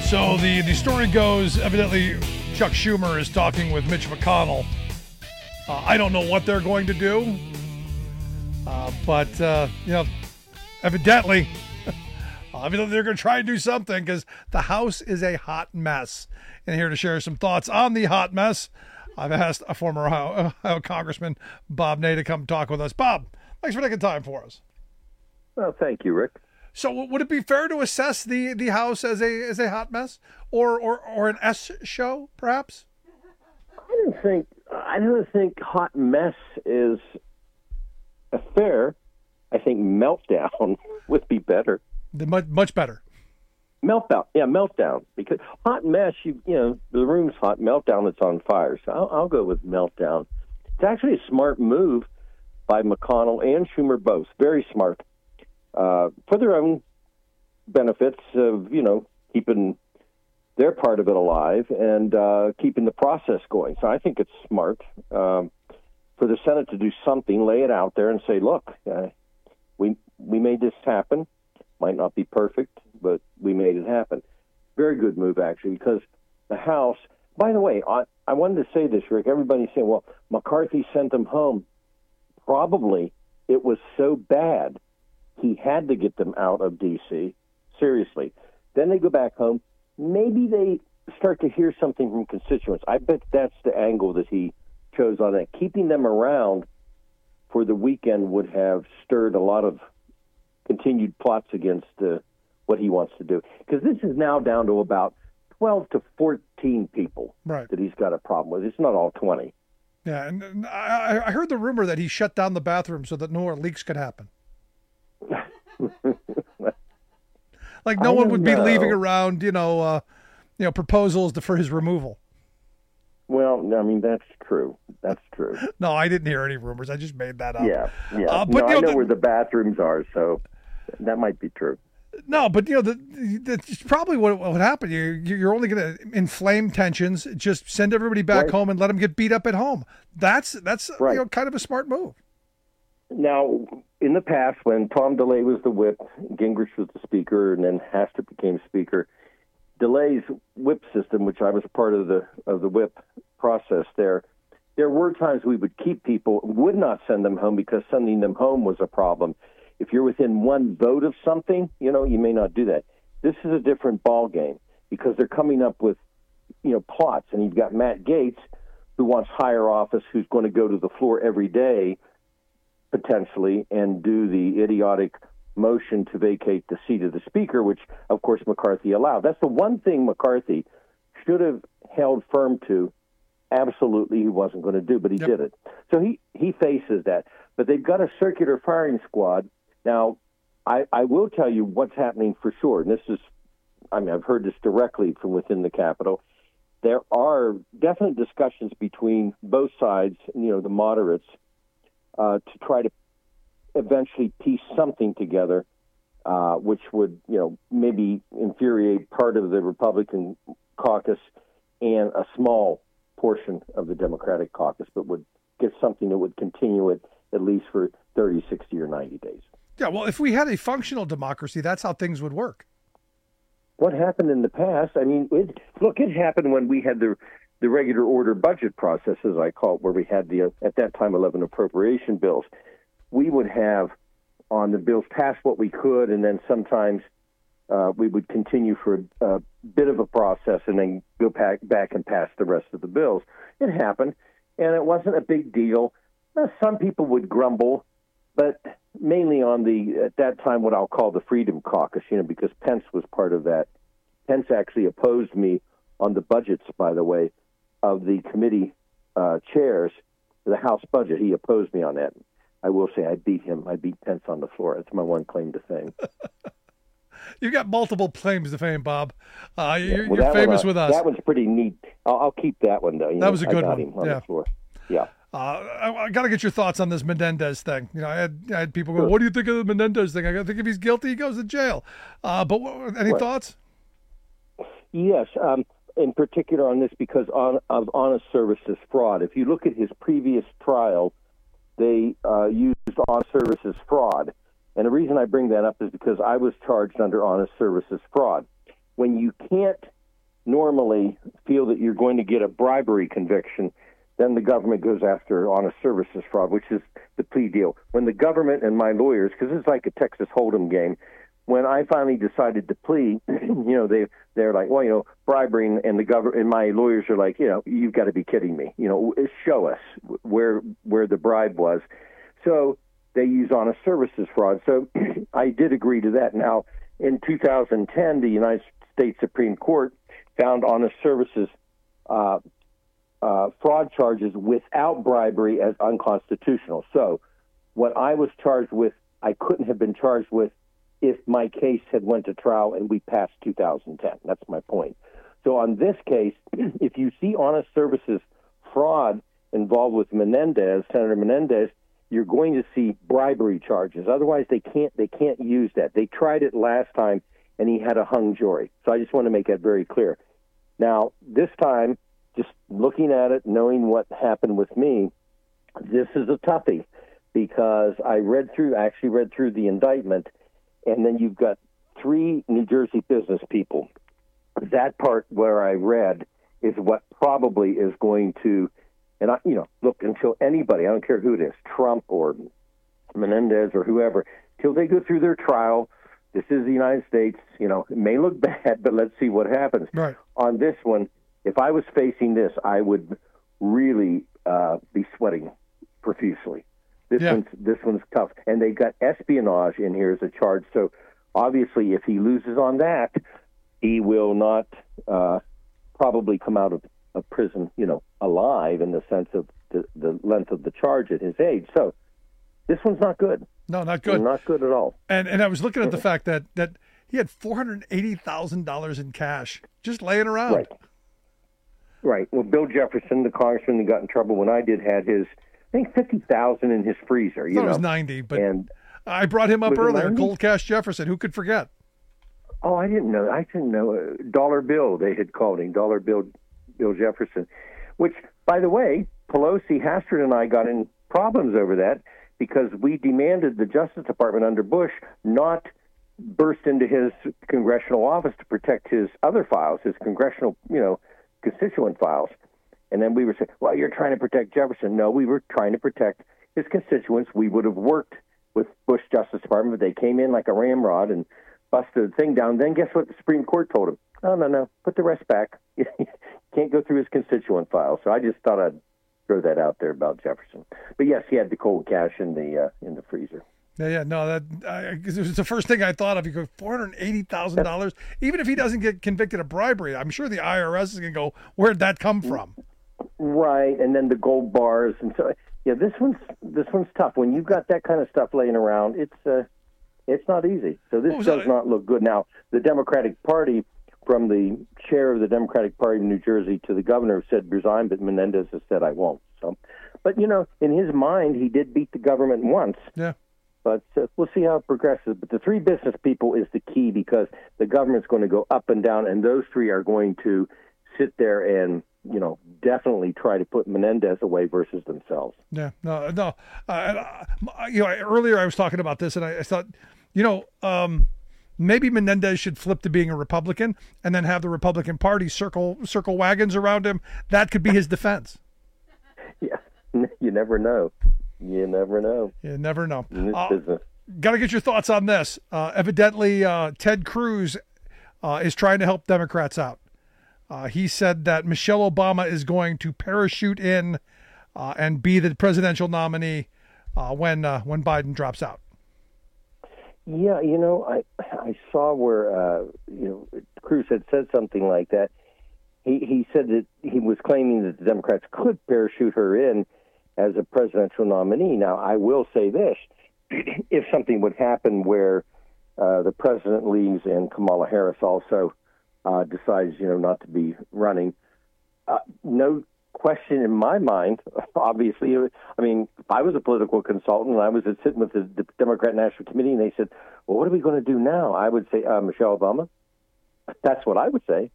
So the, the story goes, evidently Chuck Schumer is talking with Mitch McConnell. Uh, I don't know what they're going to do, uh, but, uh, you know, evidently, evidently they're going to try and do something because the House is a hot mess. And here to share some thoughts on the hot mess, I've asked a former Ohio, Ohio Congressman, Bob Ney, to come talk with us. Bob, thanks for taking time for us. Well, thank you, Rick. So would it be fair to assess the, the House as a as a hot mess or, or, or an S show, perhaps? I don't think I don't think hot mess is a fair. I think meltdown would be better. The much much better. Meltdown, yeah, meltdown. Because hot mess, you you know, the room's hot. Meltdown, it's on fire. So I'll, I'll go with meltdown. It's actually a smart move by McConnell and Schumer both. Very smart. Uh, for their own benefits of, you know, keeping their part of it alive and uh, keeping the process going. So I think it's smart um, for the Senate to do something, lay it out there and say, look, uh, we we made this happen. Might not be perfect, but we made it happen. Very good move, actually, because the House, by the way, I, I wanted to say this, Rick. Everybody's saying, well, McCarthy sent them home. Probably it was so bad he had to get them out of D C, seriously. Then they go back home. Maybe they start to hear something from constituents. I bet that's the angle that he chose on that. Keeping them around for the weekend would have stirred a lot of continued plots against uh, what he wants to do. Because this is now down to about twelve to fourteen people right. that he's got a problem with. It's not all twenty. Yeah, and, and I, I heard the rumor that he shut down the bathroom so that no more leaks could happen. Like no one would be know. leaving around, you know, uh, you know, proposals to, for his removal. Well, I mean, that's true. That's true. No, I didn't hear any rumors. I just made that up. Yeah, yeah. Uh, but, no, you know, I know the, where the bathrooms are, so that might be true. No, but, you know, the, that's probably what would happen. You, you're only going to inflame tensions, just send everybody back right. home and let them get beat up at home. That's, that's right. you know, kind of a smart move. Now, in the past, when Tom DeLay was the whip, Gingrich was the speaker, and then Hastert became speaker, DeLay's whip system, which I was a part of the of the whip process there, there were times we would keep people, would not send them home because sending them home was a problem. If you're within one vote of something, you know, you may not do that. This is a different ball game because they're coming up with, you know, plots, and you've got Matt Gaetz, who wants higher office, who's going to go to the floor every day, potentially, and do the idiotic motion to vacate the seat of the speaker, which, of course, McCarthy allowed. That's the one thing McCarthy should have held firm to. Absolutely, he wasn't going to do, but he yep. did it. So he, he faces that. But they've got a circular firing squad. Now, I, I will tell you what's happening for sure, and this is, I mean, I've heard this directly from within the Capitol. There are definite discussions between both sides, you know, the moderates, Uh, to try to eventually piece something together, uh, which would, you know, maybe infuriate part of the Republican caucus and a small portion of the Democratic caucus, but would get something that would continue it at least for thirty, sixty, or ninety days. Yeah, well, if we had a functional democracy, that's how things would work. What happened in the past, I mean, it, look, it happened when we had the the regular order budget process, as I call it, where we had the, at that time, eleven appropriation bills. We would have on the bills pass what we could, and then sometimes uh, we would continue for a, a bit of a process and then go back, back and pass the rest of the bills. It happened, and it wasn't a big deal. Now, some people would grumble, but mainly on the, at that time, what I'll call the Freedom Caucus, you know, because Pence was part of that. Pence actually opposed me on the budgets, by the way, of the committee uh, chairs, the House budget. He opposed me on that. I will say I beat him. I beat Pence on the floor. That's my one claim to fame. You've got multiple claims to fame, Bob. Uh, yeah, you're well, you're famous one, uh, with us. That one's pretty neat. I'll, I'll keep that one, though. You that know, was a good I got one. Him on yeah. the floor. Yeah. Uh, I, I got to get your thoughts on this Menendez thing. You know, I had, I had people go, "What do you think of the Menendez thing?" I think if he's guilty, he goes to jail. Uh, but what, any right. thoughts? Yes. Um, in particular on this because on, of honest services fraud. If you look at his previous trial, they uh, used honest services fraud. And the reason I bring that up is because I was charged under honest services fraud. When you can't normally feel that you're going to get a bribery conviction, then the government goes after honest services fraud, which is the plea deal. When the government and my lawyers, because it's like a Texas Hold'em game, when I finally decided to plea, you know, they they're like, well, you know, bribery, and the government and my lawyers are like, you know, you've got to be kidding me. You know, show us where where the bribe was. So they use honest services fraud. So I did agree to that. Now, in two thousand ten, the United States Supreme Court found honest services uh, uh, fraud charges without bribery as unconstitutional. So what I was charged with, I couldn't have been charged with if my case had went to trial and we passed two thousand ten. That's my point. So on this case, if you see honest services fraud involved with Menendez, Senator Menendez, you're going to see bribery charges. Otherwise, they can't they can't use that. They tried it last time, and he had a hung jury. So I just want to make that very clear. Now, this time, just looking at it, knowing what happened with me, this is a toughie because I read through, I actually read through the indictment, and then you've got three New Jersey business people. That part where I read is what probably is going to, and I, you know, look, until anybody, I don't care who it is, Trump or Menendez or whoever, till they go through their trial, this is the United States, you know, it may look bad, but let's see what happens. Right. On this one, if I was facing this, I would really uh, be sweating profusely. This Yeah. one's this one's tough, and they got espionage in here as a charge. So obviously, if he loses on that, he will not uh, probably come out of, of prison, you know, alive in the sense of the, the length of the charge at his age. So this one's not good. No, not good. Not good at all. And and I was looking at the fact that that he had four hundred eighty thousand dollars in cash just laying around. Right. Right. Well, Bill Jefferson, the congressman that got in trouble when I did, had his, I think, fifty thousand in his freezer. You I thought know, it was ninety, but and I brought him up was it earlier. ninety? Cold Cash Jefferson. Who could forget? Oh, I didn't know. I didn't know. Uh, Dollar Bill, they had called him Dollar Bill, Bill Jefferson. Which, by the way, Pelosi, Hastert, and I got in problems over that because we demanded the Justice Department under Bush not burst into his congressional office to protect his other files, his congressional, you know, constituent files. And then we were saying, well, you're trying to protect Jefferson. No, we were trying to protect his constituents. We would have worked with Bush Justice Department, but they came in like a ramrod and busted the thing down. Then guess what the Supreme Court told him? No, no, no, put the rest back. You can't go through his constituent files. So I just thought I'd throw that out there about Jefferson. But yes, he had the cold cash in the uh, in the freezer. Yeah, yeah, no, that I, it was the first thing I thought of. You go four hundred eighty thousand dollars. Even if he doesn't get convicted of bribery, I'm sure the I R S is going to go, where'd that come from? Right, and then the gold bars, and so yeah, this one's this one's tough. When you've got that kind of stuff laying around, it's uh, it's not easy. So this does not look good. Now, the Democratic Party, from the chair of the Democratic Party in New Jersey to the governor, said resign, but Menendez has said I won't. So, but you know, in his mind, he did beat the government once. Yeah. But uh, we'll see how it progresses. But the three business people is the key because the government's going to go up and down, and those three are going to sit there and, you know, definitely try to put Menendez away versus themselves. Yeah, no, no. Uh, uh, you know, earlier I was talking about this, and I, I thought, you know, um, maybe Menendez should flip to being a Republican, and then have the Republican Party circle circle wagons around him. That could be his defense. Yeah, you never know. You never know. You never know. In this Uh, business. Got to get your thoughts on this. Uh, evidently, uh, Ted Cruz uh, is trying to help Democrats out. Uh, he said that Michelle Obama is going to parachute in uh, and be the presidential nominee uh, when uh, when Biden drops out. Yeah, you know, I I saw where uh, you know Cruz had said something like that. He he said that he was claiming that the Democrats could parachute her in as a presidential nominee. Now, I will say this: if something would happen where uh, the president leaves and Kamala Harris also uh, decides, you know, not to be running, uh, no question in my mind, obviously, I mean, if I was a political consultant and I was sitting with the, the Democrat National Committee and they said, well, what are we going to do now? I would say, uh, Michelle Obama. That's what I would say.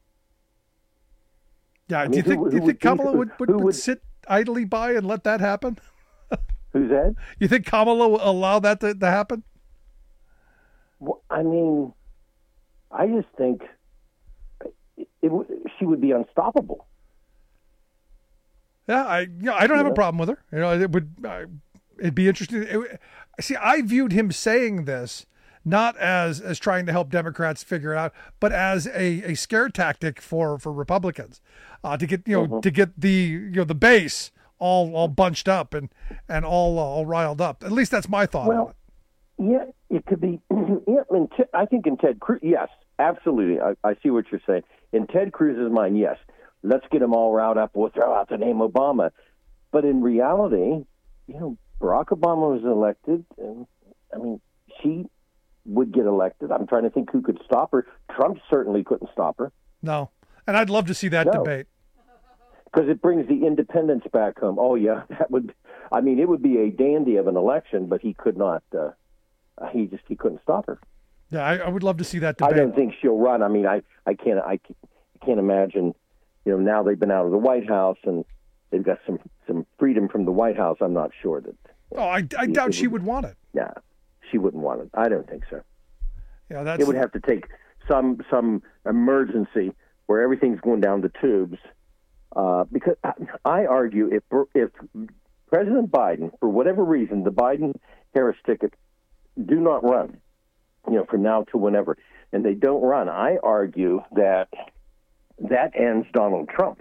Yeah, I do mean, you think, who- do you who think would do- Kamala who- would, would, who would would- sit idly by and let that happen? Who's that? You think Kamala will allow that to, to happen? Well, I mean, I just think it w- she would be unstoppable. Yeah, I you know, I don't have a problem with her. You know, it would uh, it'd be interesting. It, see, I viewed him saying this not as as trying to help Democrats figure it out, but as a, a scare tactic for for Republicans uh, to get you know mm-hmm. to get the you know the base all all bunched up and and all uh, all riled up. At least that's my thought. Well, on it. Yeah, it could be. Yeah, I, mean, I think in Ted Cruz, yes, absolutely. I, I see what you're saying. In Ted Cruz's mind, yes. Let's get them all riled up. We'll throw out the name Obama. But in reality, you know, Barack Obama was elected. And, I mean, she would get elected. I'm trying to think who could stop her. Trump certainly couldn't stop her. No. And I'd love to see that no. debate. Because it brings the independents back home. Oh, yeah, that would, I mean, it would be a dandy of an election, but he could not, uh, he just, he couldn't stop her. Yeah, I, I would love to see that debate. I don't think she'll run. I mean, I, I can't, I can't imagine. You know, now they've been out of the White House and they've got some, some freedom from the White House. I'm not sure that. Oh, I, I doubt she would want it. Yeah, she wouldn't want it. I don't think so. Yeah, that's. It would have to take some some emergency where everything's going down the tubes. Uh, because I argue if if President Biden, for whatever reason, the Biden-Harris ticket do not run, you know, from now to whenever, and they don't run, I argue that. That ends Donald Trump.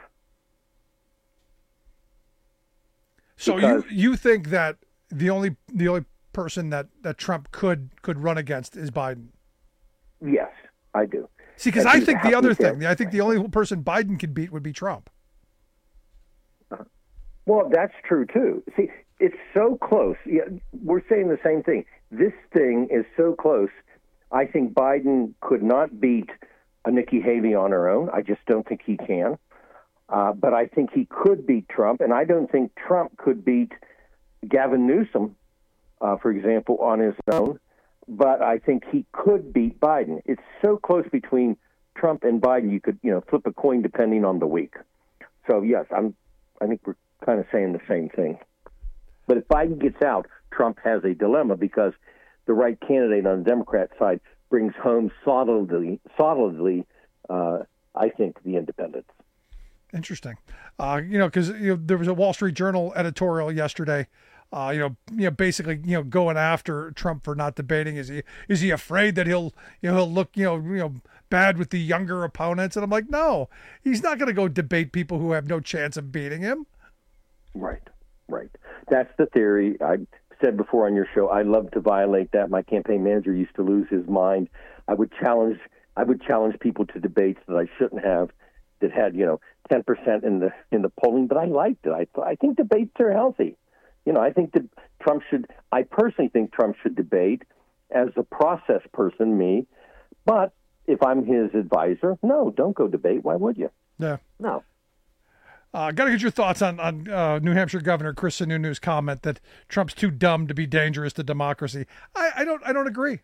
So because, you you think that the only the only person that, that Trump could could run against is Biden? Yes, I do. See, because I, I think the other thing, I think the only person Biden could beat would be Trump. Uh, well, that's true too. See, it's so close. Yeah, we're saying the same thing. This thing is so close. I think Biden could not beat a Nikki Haley on her own. I just don't think he can. Uh, but I think he could beat Trump, and I don't think Trump could beat Gavin Newsom, uh, for example, on his own. But I think he could beat Biden. It's so close between Trump and Biden, you could, you know, flip a coin depending on the week. So yes, I'm. I think we're kind of saying the same thing. But if Biden gets out, Trump has a dilemma because the right candidate on the Democrat side brings home solidly, solidly, uh, I think, the independents. Interesting. Uh, you know, because you know, there was a Wall Street Journal editorial yesterday, uh, you know, you know, basically, you know, going after Trump for not debating. Is he is he afraid that he'll, you know, he'll look, you know, you know, bad with the younger opponents? And I'm like, no, he's not going to go debate people who have no chance of beating him. Right, right. That's the theory. I said before on your show, I love to violate that. My campaign manager used to lose his mind. I would challenge, I would challenge people to debates that I shouldn't have, that had, you know, ten percent in the in the polling, but I liked it. I I think debates are healthy. You know, I think that Trump should. I personally think Trump should debate as a process person, me. But if I'm his advisor, no, don't go debate. Why would you? Yeah, no. I uh, got to get your thoughts on, on uh, New Hampshire Governor Chris Sununu's comment that Trump's too dumb to be dangerous to democracy. I, I don't I don't agree.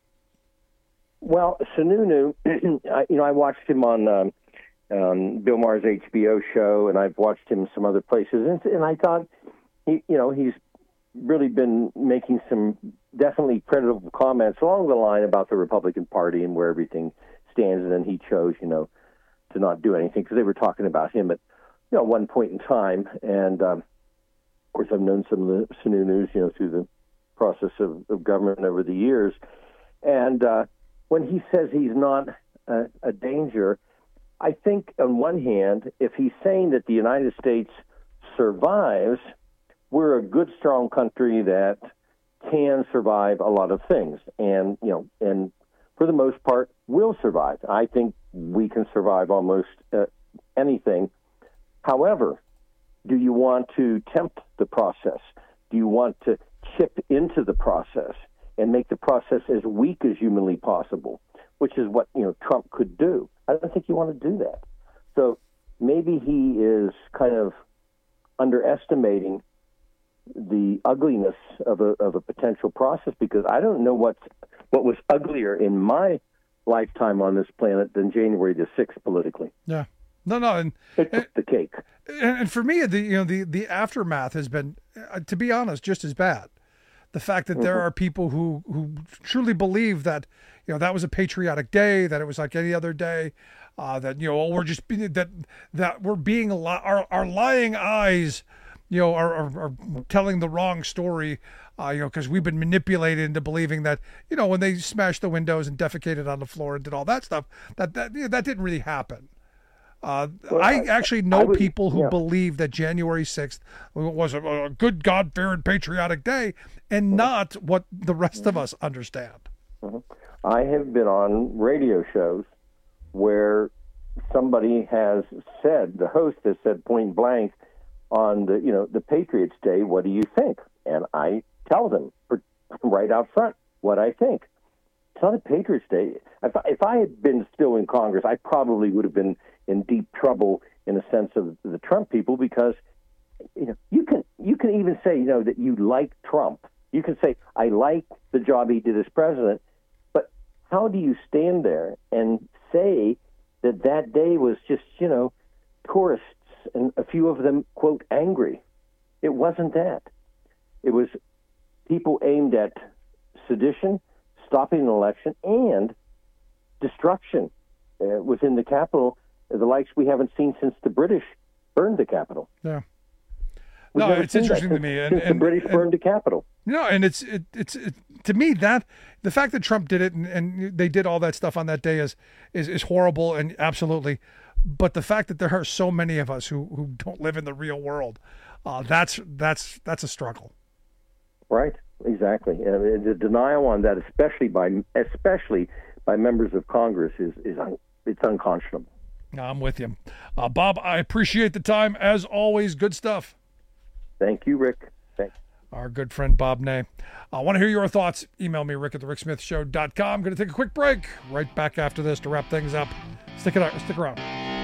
Well, Sununu, you know, I watched him on um, um, Bill Maher's H B O show, and I've watched him some other places, and, and I thought, he, you know, he's really been making some definitely credible comments along the line about the Republican Party and where everything stands, and then he chose, you know, to not do anything because they were talking about him at, you know, one point in time. And, um, of course, I've known some of the Sununus, you know, through the process of, of government over the years. And uh, when he says he's not a, a danger, I think on one hand, if he's saying that the United States survives, we're a good, strong country that can survive a lot of things. And, you know, and for the most part, will survive. I think we can survive almost uh, anything. However, do you want to tempt the process? Do you want to chip into the process and make the process as weak as humanly possible, which is what, you know, Trump could do? I don't think you want to do that. So maybe he is kind of underestimating the ugliness of a of a potential process, because I don't know what's what was uglier in my lifetime on this planet than January the sixth politically. Yeah. No, no, and it took the cake. And, and for me, the you know the the aftermath has been, uh, to be honest, just as bad. the fact that there are people who, who truly believe that, you know, that was a patriotic day, that it was like any other day, uh, that, you know, we're just being, that, that we're being, li- our, our lying eyes, you know, are, are, are telling the wrong story, uh, you know, because we've been manipulated into believing that, you know, when they smashed the windows and defecated on the floor and did all that stuff, that, that, you know, that didn't really happen. Uh, well, I actually know I would, people who yeah. believe that January sixth was a, a good, God-fearing, patriotic day, and not what the rest of us understand. Mm-hmm. I have been on radio shows where somebody has said, the host has said point blank on the, you know, the Patriots Day, what do you think? And I tell them right out front what I think. It's not a Patriots Day. If I, if I had been still in Congress, I probably would have been in deep trouble in the sense of the Trump people, because you know you can you can even say you know that you like Trump. You can say I like the job he did as president, but how do you stand there and say that that day was just you know tourists and a few of them quote angry? It wasn't that. It was people aimed at sedition, stopping an election, and destruction uh, within the Capitol, the likes we haven't seen since the British burned the Capitol. Yeah. We've no, it's interesting since, to me. And, since and, the British and, burned the Capitol. No, and it's it, it's it, to me that the fact that Trump did it and, and they did all that stuff on that day is, is is horrible and absolutely. But the fact that there are so many of us who, who don't live in the real world, uh, that's that's that's a struggle. Right. Exactly. And the denial on that, especially by especially by members of Congress, is is un, it's unconscionable. I'm with you, uh, Bob. I appreciate the time as always. Good stuff. Thank you, Rick. Thanks. Our good friend Bob Ney. I want to hear your thoughts. Email me, Rick at the Rick Smith Show dot com. I'm going to take a quick break. Right back after this to wrap things up. Stick it out. Stick around.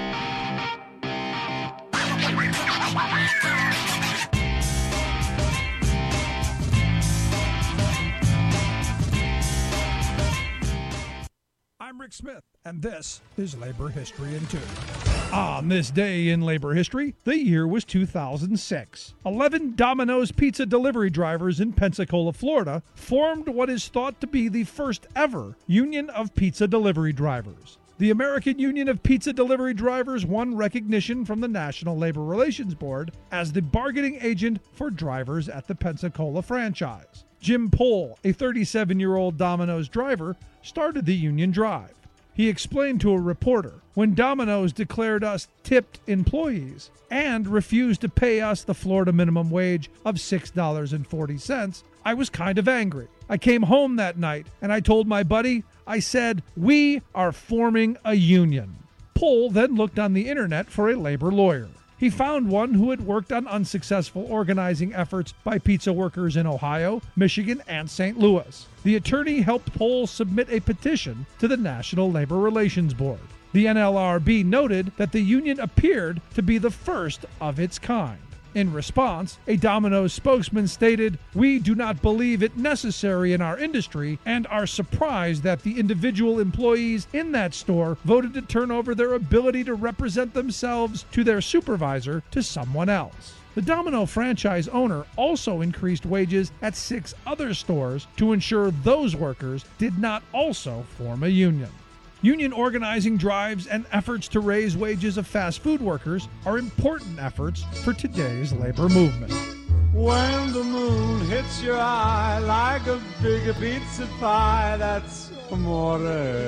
I'm Rick Smith, and this is Labor History in Two. On this day in labor history, the year was two thousand six. Eleven Domino's pizza delivery drivers in Pensacola, Florida, formed what is thought to be the first ever union of pizza delivery drivers. The American Union of Pizza Delivery Drivers won recognition from the National Labor Relations Board as the bargaining agent for drivers at the Pensacola franchise. Jim Pohl, a thirty-seven-year-old Domino's driver, started the union drive. He explained to a reporter, when Domino's declared us tipped employees and refused to pay us the Florida minimum wage of six dollars and forty cents, I was kind of angry. I came home that night and I told my buddy, I said, we are forming a union. Pohl then looked on the internet for a labor lawyer. He found one who had worked on unsuccessful organizing efforts by pizza workers in Ohio, Michigan, and Saint Louis. The attorney helped Pohl submit a petition to the National Labor Relations Board. The N L R B noted that the union appeared to be the first of its kind. In response, a Domino's spokesman stated, "We do not believe it necessary in our industry and are surprised that the individual employees in that store voted to turn over their ability to represent themselves to their supervisor to someone else." The Domino franchise owner also increased wages at six other stores to ensure those workers did not also form a union. Union organizing drives and efforts to raise wages of fast food workers are important efforts for today's labor movement. When the moon hits your eye like a big pizza pie, that's amore.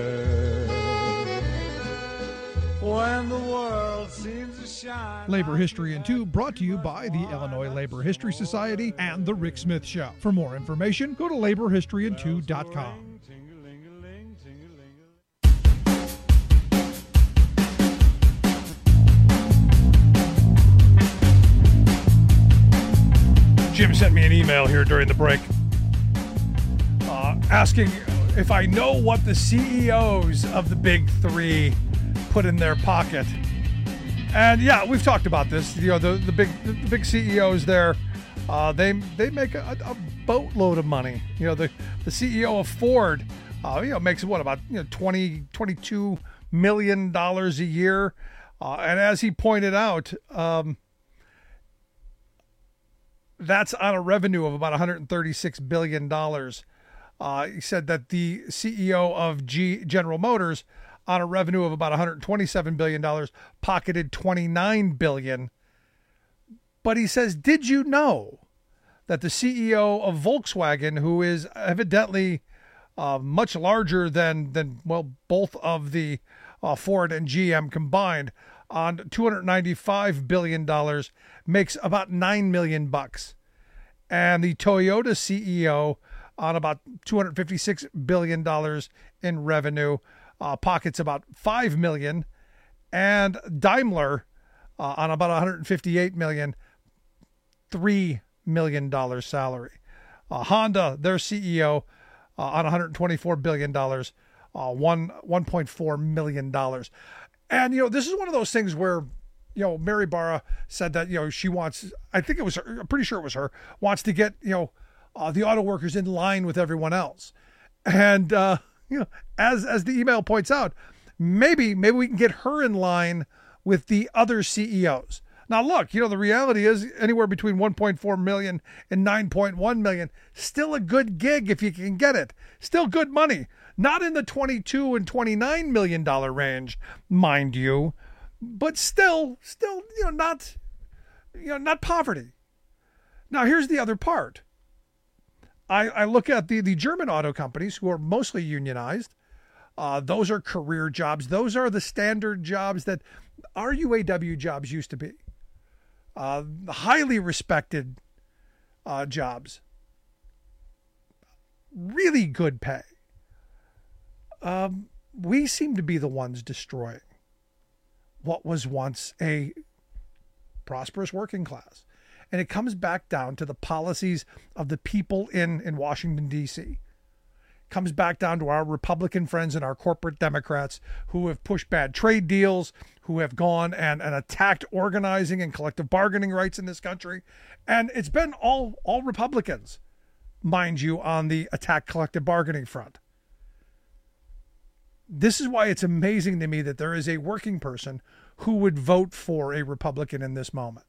When the world seems to shine. Labor History in Two brought to you by the Illinois Labor History Society and The Rick Smith Show. For more information, go to labor history in two dot com. Jim sent me an email here during the break uh, asking if I know what the C E Os of the big three put in their pocket. And yeah, we've talked about this. You know, the, the big the big C E Os there, uh, they they make a, a boatload of money. You know, the, the C E O of Ford, uh, you know, makes what, about you know twenty, twenty-two million dollars a year. Uh, and as he pointed out, um, That's on a revenue of about one hundred thirty-six billion dollars. Uh, he said that the C E O of G- General Motors, on a revenue of about one hundred twenty-seven billion dollars, pocketed twenty-nine billion dollars. But he says, did you know that the C E O of Volkswagen, who is evidently uh, much larger than, than well, both of the uh, Ford and G M combined, on two hundred ninety-five billion dollars, makes about nine million bucks. And the Toyota C E O, on about two hundred fifty-six billion dollars in revenue, uh, pockets about five million dollars. And Daimler, uh, on about one hundred fifty-eight million dollars, three million dollars salary. Uh, Honda, their C E O, uh, on one hundred twenty-four billion dollars, uh, one, one point four million dollars. And, you know, this is one of those things where, you know, Mary Barra said that, you know, she wants, I think it was her, I'm pretty sure it was her, wants to get, you know, uh, the auto workers in line with everyone else. And, uh, you know, as, as the email points out, maybe, maybe we can get her in line with the other C E Os. Now, look, you know, the reality is anywhere between one point four million and nine point one million, still a good gig if you can get it. Still good money. Not in the twenty-two and twenty-nine million dollar range, mind you, but still, still, you know, not, you know, not poverty. Now, here's the other part. I, I look at the, the German auto companies who are mostly unionized. Uh, those are career jobs. Those are the standard jobs that our U A W jobs used to be. Uh, highly respected uh, jobs. Really good pay. Um, we seem to be the ones destroying what was once a prosperous working class. And it comes back down to the policies of the people in, in Washington, D C Comes back down to our Republican friends and our corporate Democrats who have pushed bad trade deals, who have gone and, and attacked organizing and collective bargaining rights in this country. And it's been all, all Republicans, mind you, on the attack collective bargaining front. This is why it's amazing to me that there is a working person who would vote for a Republican in this moment.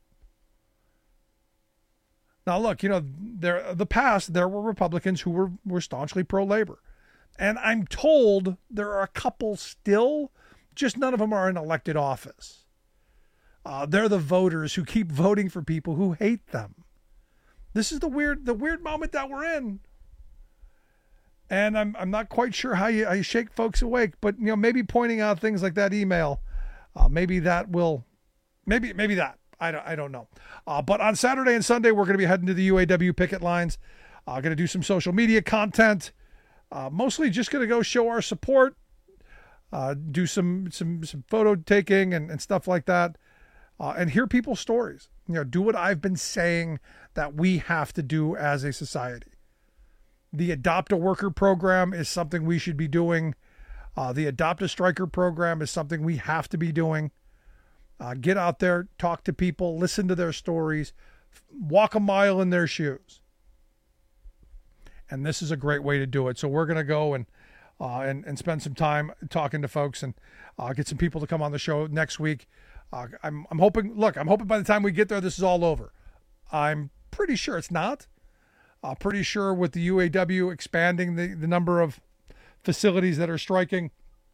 Now, look, you know, there the past, there were Republicans who were, were staunchly pro-labor. And I'm told there are a couple still, just none of them are in elected office. Uh, they're the voters who keep voting for people who hate them. This is the weird the weird moment that we're in. And I'm I'm not quite sure how you, how you shake folks awake, but, you know, maybe pointing out things like that email, uh, maybe that will, maybe maybe that. I don't, I don't know. Uh, but on Saturday and Sunday, we're going to be heading to the U A W picket lines. Uh, going to do some social media content. Uh, mostly just going to go show our support. Uh, do some some some photo taking and, and stuff like that. Uh, and hear people's stories. You know, do what I've been saying that we have to do as a society. The Adopt a Worker program is something we should be doing. Uh, the Adopt a Striker program is something we have to be doing. Uh, get out there, talk to people, listen to their stories, walk a mile in their shoes. And this is a great way to do it. So we're going to go and, uh, and and spend some time talking to folks and uh, get some people to come on the show next week. Uh, I'm I'm hoping. Look, I'm hoping by the time we get there, this is all over. I'm pretty sure it's not. Uh, pretty sure with the U A W expanding the, the number of facilities that are striking,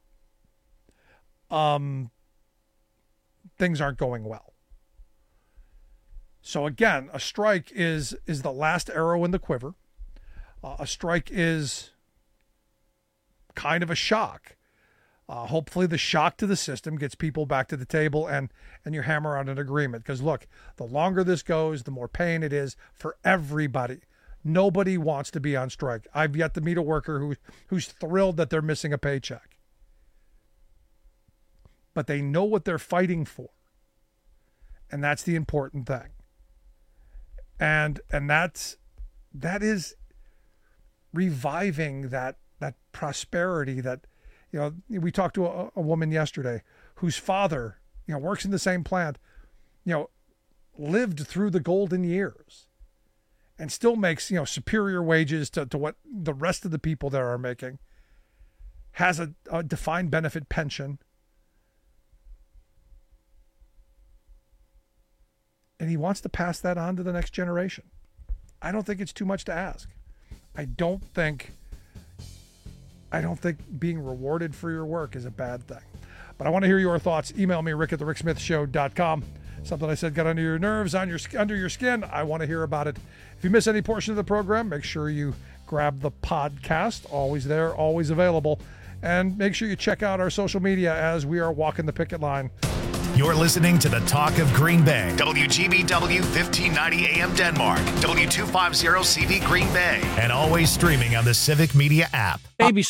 um. things aren't going well. So again, a strike is is the last arrow in the quiver. Uh, a strike is kind of a shock. Uh, hopefully the shock to the system gets people back to the table and, and you hammer out an agreement. Because look, the longer this goes, the more pain it is for everybody. Nobody wants to be on strike. I've yet to meet a worker who who's thrilled that they're missing a paycheck. But they know what they're fighting for. And that's the important thing. And and that's that is reviving that that prosperity that, you know, we talked to a, a woman yesterday whose father, you know, works in the same plant, you know, lived through the golden years and still makes, you know, superior wages to, to what the rest of the people there are making, has a, a defined benefit pension. And he wants to pass that on to the next generation. I don't think it's too much to ask. I don't think I don't think being rewarded for your work is a bad thing. But I want to hear your thoughts. Email me, rick at the rick smith show dot com. Something I said got under your nerves, on your under your skin. I want to hear about it. If you miss any portion of the program, make sure you grab the podcast. Always there, always available. And make sure you check out our social media as we are walking the picket line. You're listening to the Talk of Green Bay. W G B W fifteen ninety A M Denmark. W two fifty C V Green Bay. And always streaming on the Civic Media app. Baby